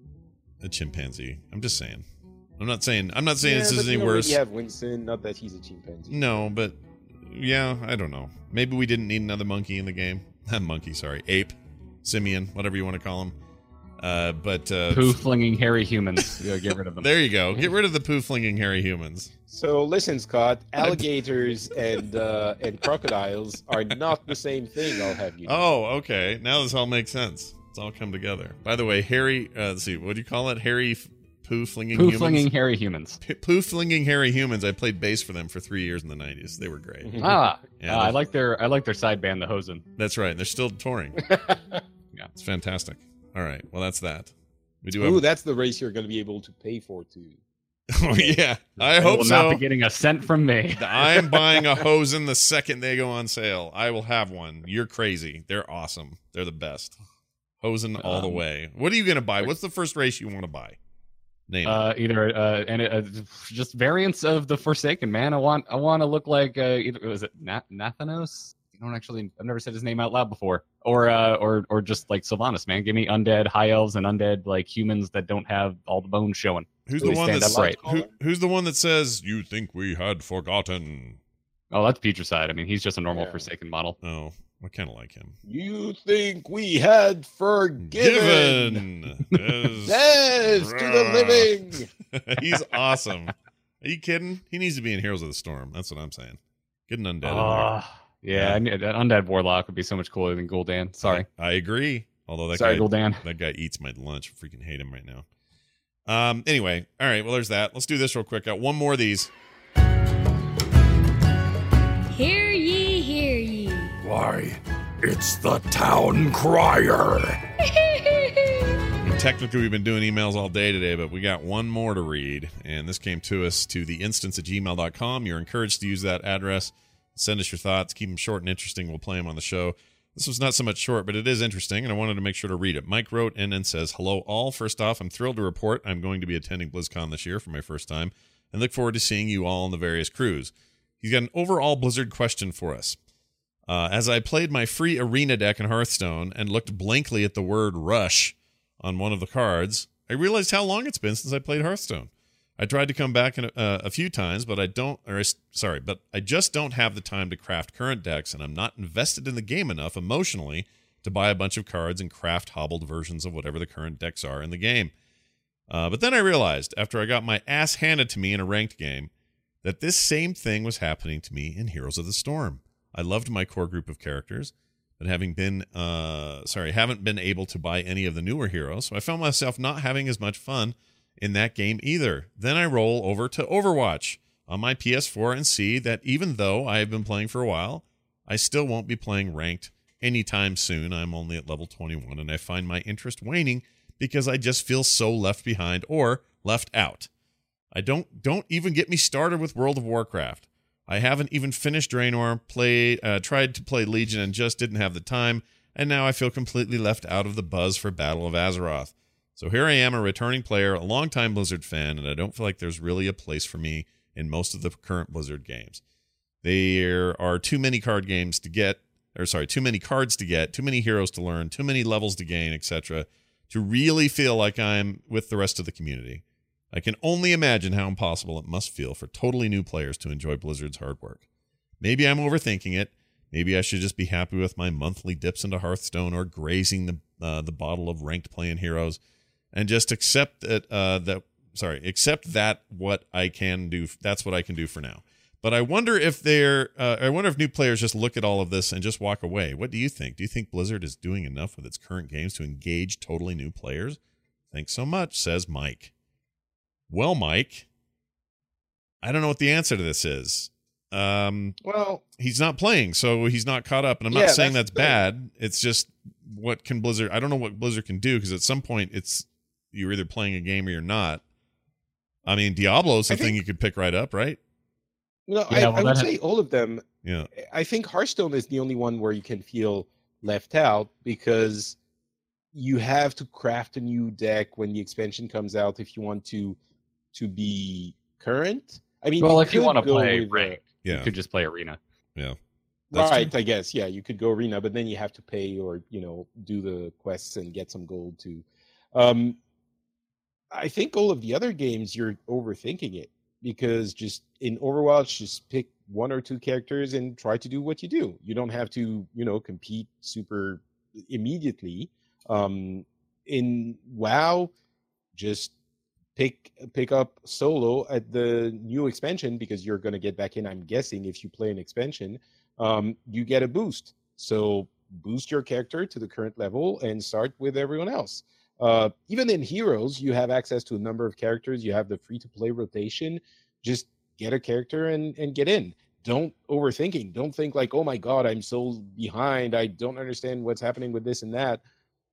a chimpanzee. I'm just saying. I'm not saying. I'm not saying
Yeah,
this
but
is any
you
worse.
You have Winston, not that he's a chimpanzee.
No, but yeah, I don't know. Maybe we didn't need another monkey in the game. Not monkey, sorry, ape, simian, whatever you want to call him. Uh, but uh,
Poo flinging hairy humans. You gotta get rid of them.
there you go. Get rid of the poo flinging hairy humans.
So listen, Scott, alligators and uh, and crocodiles are not the same thing. I'll have you know.
Oh, okay. Now this all makes sense. It's all come together. By the way, hairy. Uh, let's see. What do you call it? Hairy f- poo flinging
Poo
humans.
flinging hairy humans.
P- poo flinging hairy humans. I played bass for them for three years in the nineties. They were great.
Ah,
Yeah,
uh, I
they're-
like their I like their side band, the Hosen.
That's right. They're still touring.
Yeah.
It's fantastic. All right. Well, that's that. We do have.
Ooh, that's the race you're going to be able to pay for too.
Oh yeah. I
They
hope
will
so.
not be getting a cent from me.
I'm buying a Hosen the second they go on sale. I will have one. You're crazy. They're awesome. They're the best. Hosen all the
Um,
way. What are you going to buy? What's the first race you want to buy? Name it.
Uh, either uh, and it, uh, just variants of the Forsaken man. I want I want to look like uh, either was it Nath- Nathanos? I don't actually. I've never said his name out loud before. Or uh, or or just like Sylvanas, man. Give me undead high elves and undead like humans that don't have all the bones showing.
Who's
they
the one
stand
that's
upright.
who, Who's the one that says you think we had forgotten?
Oh, that's Petricide. I mean, he's just a normal
Yeah.
Forsaken model.
Oh, I kind of like him.
You think we had forgiven?
Given.
Yes, to the living.
He's awesome. Are you kidding? He needs to be in Heroes of the Storm. That's what I'm saying. Get an undead
Uh, yeah,
in there.
yeah. An undead warlock would be so much cooler than Gul'dan. Sorry.
I, I agree. Although that
Sorry,
guy,
Gul'dan.
that guy eats my lunch. I freaking hate him right now. Um. Anyway, all right. Well, there's that. Let's do this real quick. Got one more of these.
Hear ye, hear ye.
Why, it's the town crier.
And technically, we've been doing emails all day today, but we got one more to read. And this came to us to the instance at gmail dot com. You're encouraged to use that address. Send us your thoughts. Keep them short and interesting. We'll play them on the show. This was not so much short, but it is interesting, and I wanted to make sure to read it. Mike wrote in and says, hello all. First off, I'm thrilled to report I'm going to be attending BlizzCon this year for my first time, and look forward to seeing you all on the various crews. He's got an overall Blizzard question for us. Uh, as I played my free arena deck in Hearthstone and looked blankly at the word Rush on one of the cards, I realized how long it's been since I played Hearthstone. I tried to come back in a, uh, a few times, but I don't, or I, sorry, but I just don't have the time to craft current decks, and I'm not invested in the game enough emotionally to buy a bunch of cards and craft hobbled versions of whatever the current decks are in the game. Uh, but then I realized, after I got my ass handed to me in a ranked game, that this same thing was happening to me in Heroes of the Storm. I loved my core group of characters, but having been, uh, sorry, haven't been able to buy any of the newer heroes, so I found myself not having as much fun in that game either. Then I roll over to Overwatch on my P S four and see that even though I have been playing for a while, I still won't be playing ranked anytime soon. I'm only at level twenty-one, and I find my interest waning because I just feel so left behind or left out. I don't don't even get me started with World of Warcraft. I haven't even finished Draenor, played, uh, tried to play Legion and just didn't have the time, and now I feel completely left out of the buzz for Battle of Azeroth. So here I am, a returning player, a longtime Blizzard fan, and I don't feel like there's really a place for me in most of the current Blizzard games. There are too many card games to get, or sorry, too many cards to get, too many heroes to learn, too many levels to gain, et cetera, to really feel like I'm with the rest of the community. I can only imagine how impossible it must feel for totally new players to enjoy Blizzard's hard work. Maybe I'm overthinking it. Maybe I should just be happy with my monthly dips into Hearthstone or grazing the uh, the bottle of ranked play in Heroes, and just accept that uh, that sorry, accept that what I can do. That's what I can do for now. But I wonder if they're. Uh, I wonder if new players just look at all of this and just walk away. What do you think? Do you think Blizzard is doing enough with its current games to engage totally new players? Thanks so much, says Mike. Well, Mike, I don't know what the answer to this is. Um,
Well,
he's not playing, so he's not caught up. And I'm
Yeah,
not saying
that's
that's bad. It's just what can Blizzard? I don't know what Blizzard can do, because at some point it's you're either playing a game or you're not. I mean, Diablo's the
I
thing
think-
you could pick right up, right?
no,
Yeah,
I,
well,
I would
that-
say all of them.
Yeah.
I think Hearthstone is the only one where you can feel left out because you have to craft a new deck when the expansion comes out if you want to to be current. I mean,
Well,
you
if you
could
want to
go
play
with the-
ranked, you
Yeah.
could just play arena.
Yeah. That's
right,
true.
I guess. Yeah, you could go arena, but then you have to pay or, you know, do the quests and get some gold too. Um, I think all of the other games, you're overthinking it because just in Overwatch, just pick one or two characters and try to do what you do. You don't have to, you know, compete super immediately. Um, in WoW, just pick pick up solo at the new expansion because you're going to get back in. I'm guessing if you play an expansion, um, you get a boost. So boost your character to the current level and start with everyone else. Uh, even in Heroes, you have access to a number of characters. You have the free-to-play rotation. Just get a character and, and get in. Don't overthinking. Don't think like, oh my God, I'm so behind. I don't understand what's happening with this and that.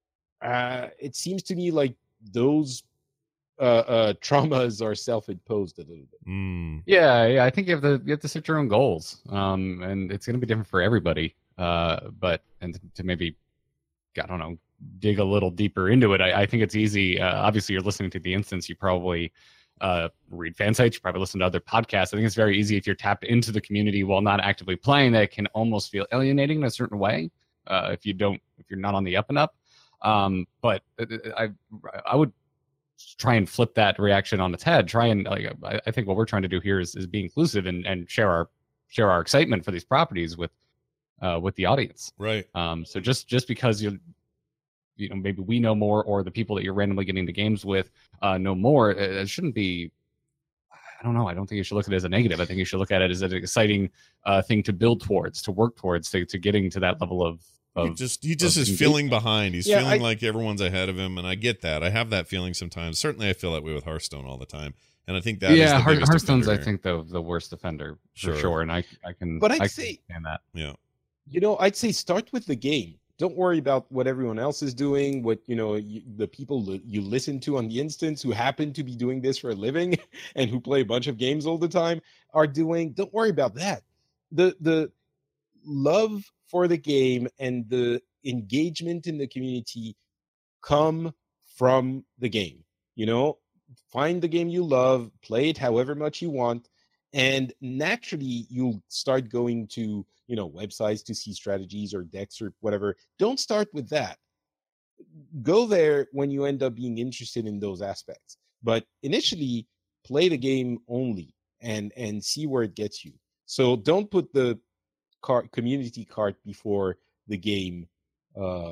Uh, it seems to me like those uh, uh, traumas are self-imposed a little bit.
Mm.
Yeah, yeah. I think you have to you have to set your own goals, um, and it's going to be different for everybody. Uh, but and to, to maybe, I don't know, dig a little deeper into it. I, I think it's easy. Uh, obviously, you're listening to the instance. You probably uh, read fan sites. You probably listen to other podcasts. I think it's very easy if you're tapped into the community while not actively playing. That it can almost feel alienating in a certain way uh, if you don't if you're not on the up and up. Um, but I I would try and flip that reaction on its head. Try and like I, I think what we're trying to do here is, is be inclusive and, and share our share our excitement for these properties with uh, with the audience.
Right.
Um, so just just because you you know maybe we know more, or the people that you're randomly getting the games with uh, know more, it, it shouldn't be. I don't know. I don't think you should look at it as a negative. I think you should look at it as an exciting uh, thing to build towards, to work towards, to, to getting to that level of.
He
of
just he just
of
is
engagement.
feeling behind. He's
Yeah,
feeling
I-
like everyone's ahead of him, and I get that. I have that feeling sometimes. Certainly, I feel that way with Hearthstone all the time, and I think that is
yeah,
the
Heart-
biggest
Hearthstone's I
offender here.
think the the worst offender for
Sure.
sure, and I I can
But I'd
I can
say-
understand that.
Yeah.
You know, I'd say start with the game. Don't worry about what everyone else is doing, what, you know, you, the people that you listen to on the instance who happen to be doing this for a living and who play a bunch of games all the time are doing. Don't worry about that. The the love for the game and the engagement in the community come from the game. You know, find the game you love, play it however much you want, and naturally you'll start going to, you know, websites to see strategies or decks or whatever. Don't start with that. Go there when you end up being interested in those aspects. But initially, play the game only and and see where it gets you. So don't put the cart community cart before the game. Uh,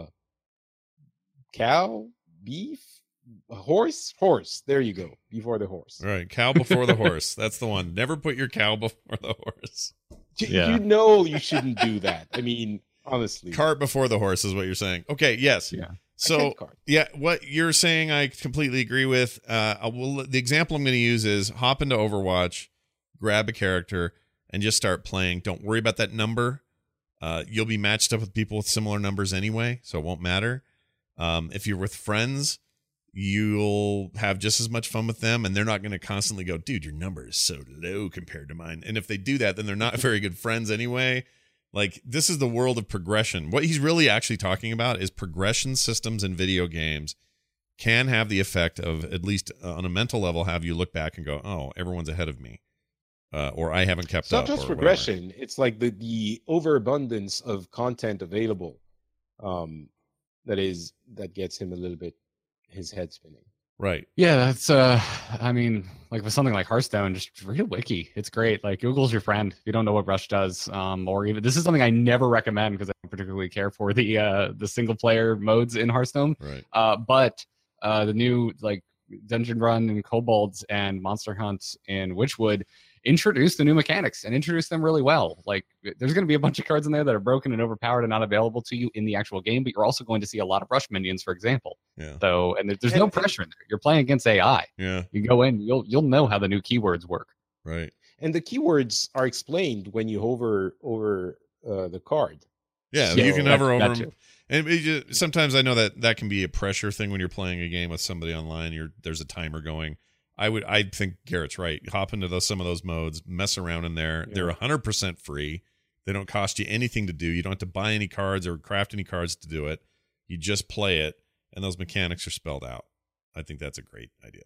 cow, beef, horse, horse. There you go. Before the horse.
Right. Cow before the horse. That's the one. Never put your cow before the horse.
You-
Yeah.
You know you shouldn't do that. I mean, honestly.
Cart before the horse is what you're saying. Okay. Yes.
Yeah.
I
So
can't cart.
yeah, what you're saying, I completely agree with. Uh, I will, the example I'm going to use is hop into Overwatch, grab a character, and just start playing. Don't worry about that number. Uh, you'll be matched up with people with similar numbers anyway, so it won't matter. Um, if you're with friends, you'll have just as much fun with them, and they're not going to constantly go, dude, your number is so low compared to mine. And if they do that, then they're not very good friends anyway. Like, this is the world of progression. What he's really actually talking about is progression systems in video games can have the effect of, at least on a mental level, have you look back and go, oh, everyone's ahead of me. Uh, or I haven't kept
It's not
up.
just
or whatever.
progression. It's like the the overabundance of content available, um, that is that gets him a little bit his head spinning.
Right.
Yeah, that's uh I mean, like with something like Hearthstone, just read a wiki. It's great. Like Google's your friend if you don't know what Rush does. Um or even this is something I never recommend because I don't particularly care for the uh the single player modes in Hearthstone.
Right.
Uh but uh the new like Dungeon Run and Kobolds and Monster Hunt in Witchwood introduce the new mechanics and introduce them really well. Like there's going to be a bunch of cards in there that are broken and overpowered and not available to you in the actual game, but you're also going to see a lot of rush minions, for example.
Yeah.
So, and there- there's
And-
no
and-
pressure in there. You're playing against A I.
Yeah.
You go in, you'll you'll know how the new keywords work.
Right.
And the keywords are explained when you hover over uh, the card.
Yeah.
So-
you can
That-
hover
that
over
too.
them. And it just, sometimes I know that that can be a pressure thing when you're playing a game with somebody online. You're there's a timer going. I would I think Garrett's right. Hop into those some of those modes, mess around in there.
Yeah.
They're one hundred percent free. They don't cost you anything to do. You don't have to buy any cards or craft any cards to do it. You just play it, and those mechanics are spelled out. I think that's a great idea.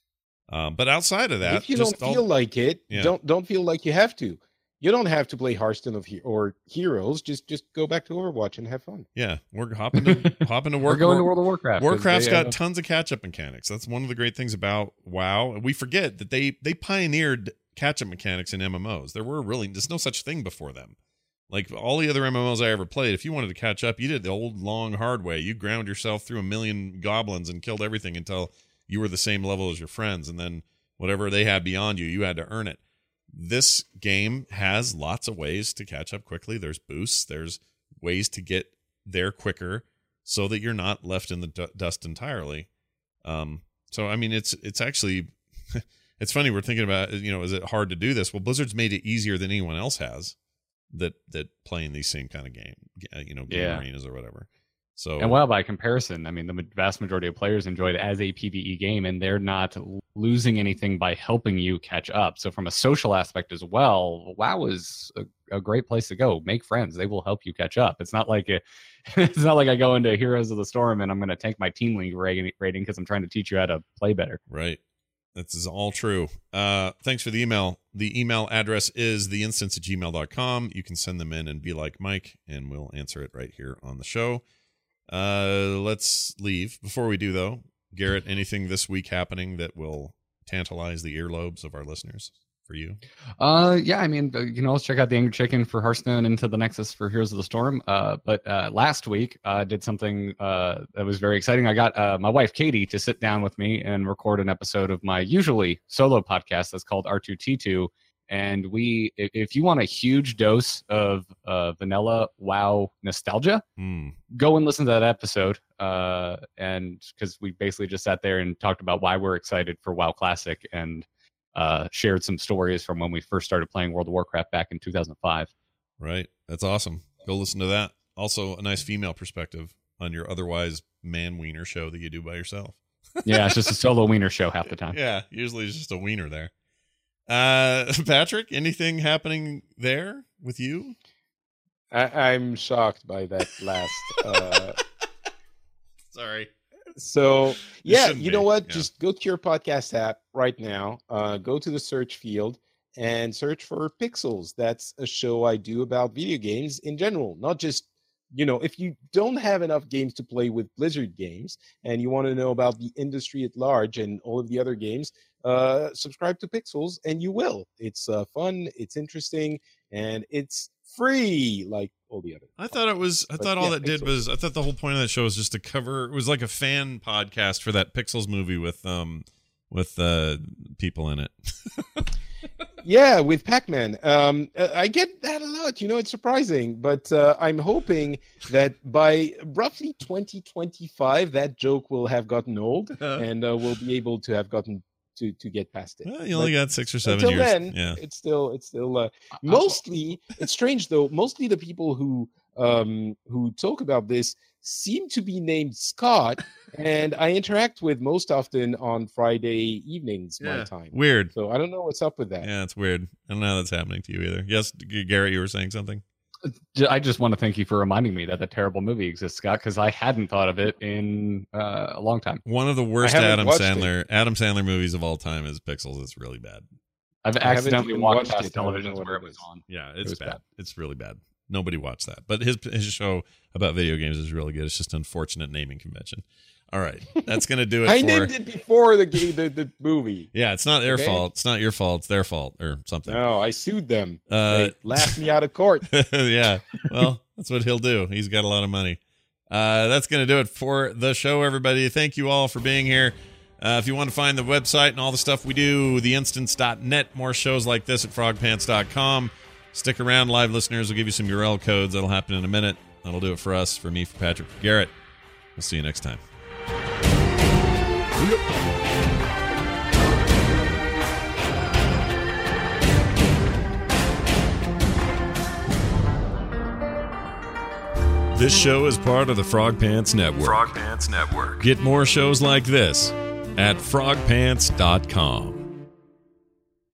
Um, but outside of that,
if you
just
don't
all-
feel like it,
Yeah.
don't don't feel like you have to. You don't have to play Hearthstone of he- or Heroes. Just just go back to Overwatch and have fun.
yeah, we're hopping to hopping to
We're
work.
going to World of Warcraft. 'cause
Warcraft's
they, uh,
got tons of catch-up mechanics. That's one of the great things about WoW. We forget that they they pioneered catch-up mechanics in M M Os. There were really there's no such thing before them. Like all the other M M Os I ever played, if you wanted to catch up, you did the old long hard way. You ground yourself through a million goblins and killed everything until you were the same level as your friends, and then whatever they had beyond you, you had to earn it. This game has lots of ways to catch up quickly. There's boosts, there's ways to get there quicker so that you're not left in the du- dust entirely. Um, so I mean, it's it's actually it's funny we're thinking about, you know, is it hard to do this? Well, Blizzard's made it easier than anyone else has that that playing these same kind of game, you know, game
Yeah.
arenas or whatever. So
And well, by comparison, I mean, the ma- vast majority of players enjoy it as a PvE game, and they're not l- losing anything by helping you catch up. So, from a social aspect as well, WoW is a, a great place to go. Make friends; they will help you catch up. It's not like a, it's not like I go into Heroes of the Storm and I'm going to tank my team league rating because I'm trying to teach you how to play better.
right. This is all true. Uh, thanks for the email. The email address is the instance at gmail dot com. You can send them in and be like Mike, and we'll answer it right here on the show. Uh, let's leave. Before we do, though, Garrett, anything this week happening that will tantalize the earlobes of our listeners? for you?
Uh, yeah, I mean, you know, let's check out the Angry Chicken for Hearthstone, Into the Nexus for Heroes of the Storm. Uh, but uh, last week I uh, did something uh, that was very exciting. I got uh, my wife Katie to sit down with me and record an episode of my usually solo podcast that's called R two T two. And we, if you want a huge dose of uh, vanilla WoW nostalgia,
Mm.
go and listen to that episode. Uh, and because we basically just sat there and talked about why we're excited for WoW Classic and uh, shared some stories from when we first started playing World of Warcraft back in two thousand five.
Right. That's awesome. Go listen to that. Also, a nice female perspective on your otherwise man wiener show that you do by yourself.
Yeah, it's just a solo wiener show half the time.
Yeah, usually it's just a wiener there. Uh, Patrick, anything happening there with you?
I, I'm shocked by that last. Uh,
Sorry.
So yeah,
shouldn't
you know
be,
what?
yeah.
Just go to your podcast app right now. Uh, go to the search field and search for Pixels. That's a show I do about video games in general, not just, you know, if you don't have enough games to play with Blizzard games and you want to know about the industry at large and all of the other games, uh, subscribe to Pixels and you will. It's uh, fun, it's interesting, and it's free like all the other.
I thought it was. I
But
thought all
yeah,
that did
Pixels.
was. I thought the whole point of that show was just to cover. It was like a fan podcast for that Pixels movie with um with uh people in it.
Yeah, with Pac-Man. Um, uh, I get that a lot. You know, it's surprising, but uh, I'm hoping that by roughly twenty twenty-five, that joke will have gotten old, and uh, we'll be able to have gotten to to get past it.
Well, you only
But
got six or seven
until
years.
then,
Yeah.
it's still it's still uh, mostly. It's strange though. Mostly the people who um who talk about this seem to be named Scott, and I interact with most often on Friday evenings my
Yeah.
time.
Weird.
So I don't know what's up with that.
Yeah, it's weird. I don't know how that's happening to you either. Yes, G- Garrett, you were saying something.
J- I just want to thank you for reminding me that the terrible movie exists, Scott, because I hadn't thought of it in uh, a long time.
One of the worst
haven't
Adam
watched it.
Sandler Adam Sandler movies of all time is Pixels. It's really bad.
I've
I haven't
accidentally
even
walked
watched
past
it. I don't know
televisions
what
where
it
it was
is.
on.
Yeah, it's
was
bad.
bad.
It's really bad. Nobody watched that. But his his show about video games is really good. It's just unfortunate naming convention. All right, that's gonna do it.
I
for...
named it before the game, the, the movie.
Yeah, it's not their
Okay.
fault. It's not your fault. It's their fault or something.
No, I sued them.
Uh,
They laughed me out of court.
yeah. Well, that's what he'll do. He's got a lot of money. Uh, that's going to do it for the show, everybody. Thank you all for being here. Uh, if you want to find the website and all the stuff we do, the instance dot net, more shows like this at frog pants dot com. Stick around, live listeners. We'll give you some U R L codes. That'll happen in a minute. That'll do it for us, for me, for Patrick, for Garrett. We'll see you next time. This show is part of the Frog Pants Network.
Frog Pants Network.
Get more shows like this at frog pants dot com.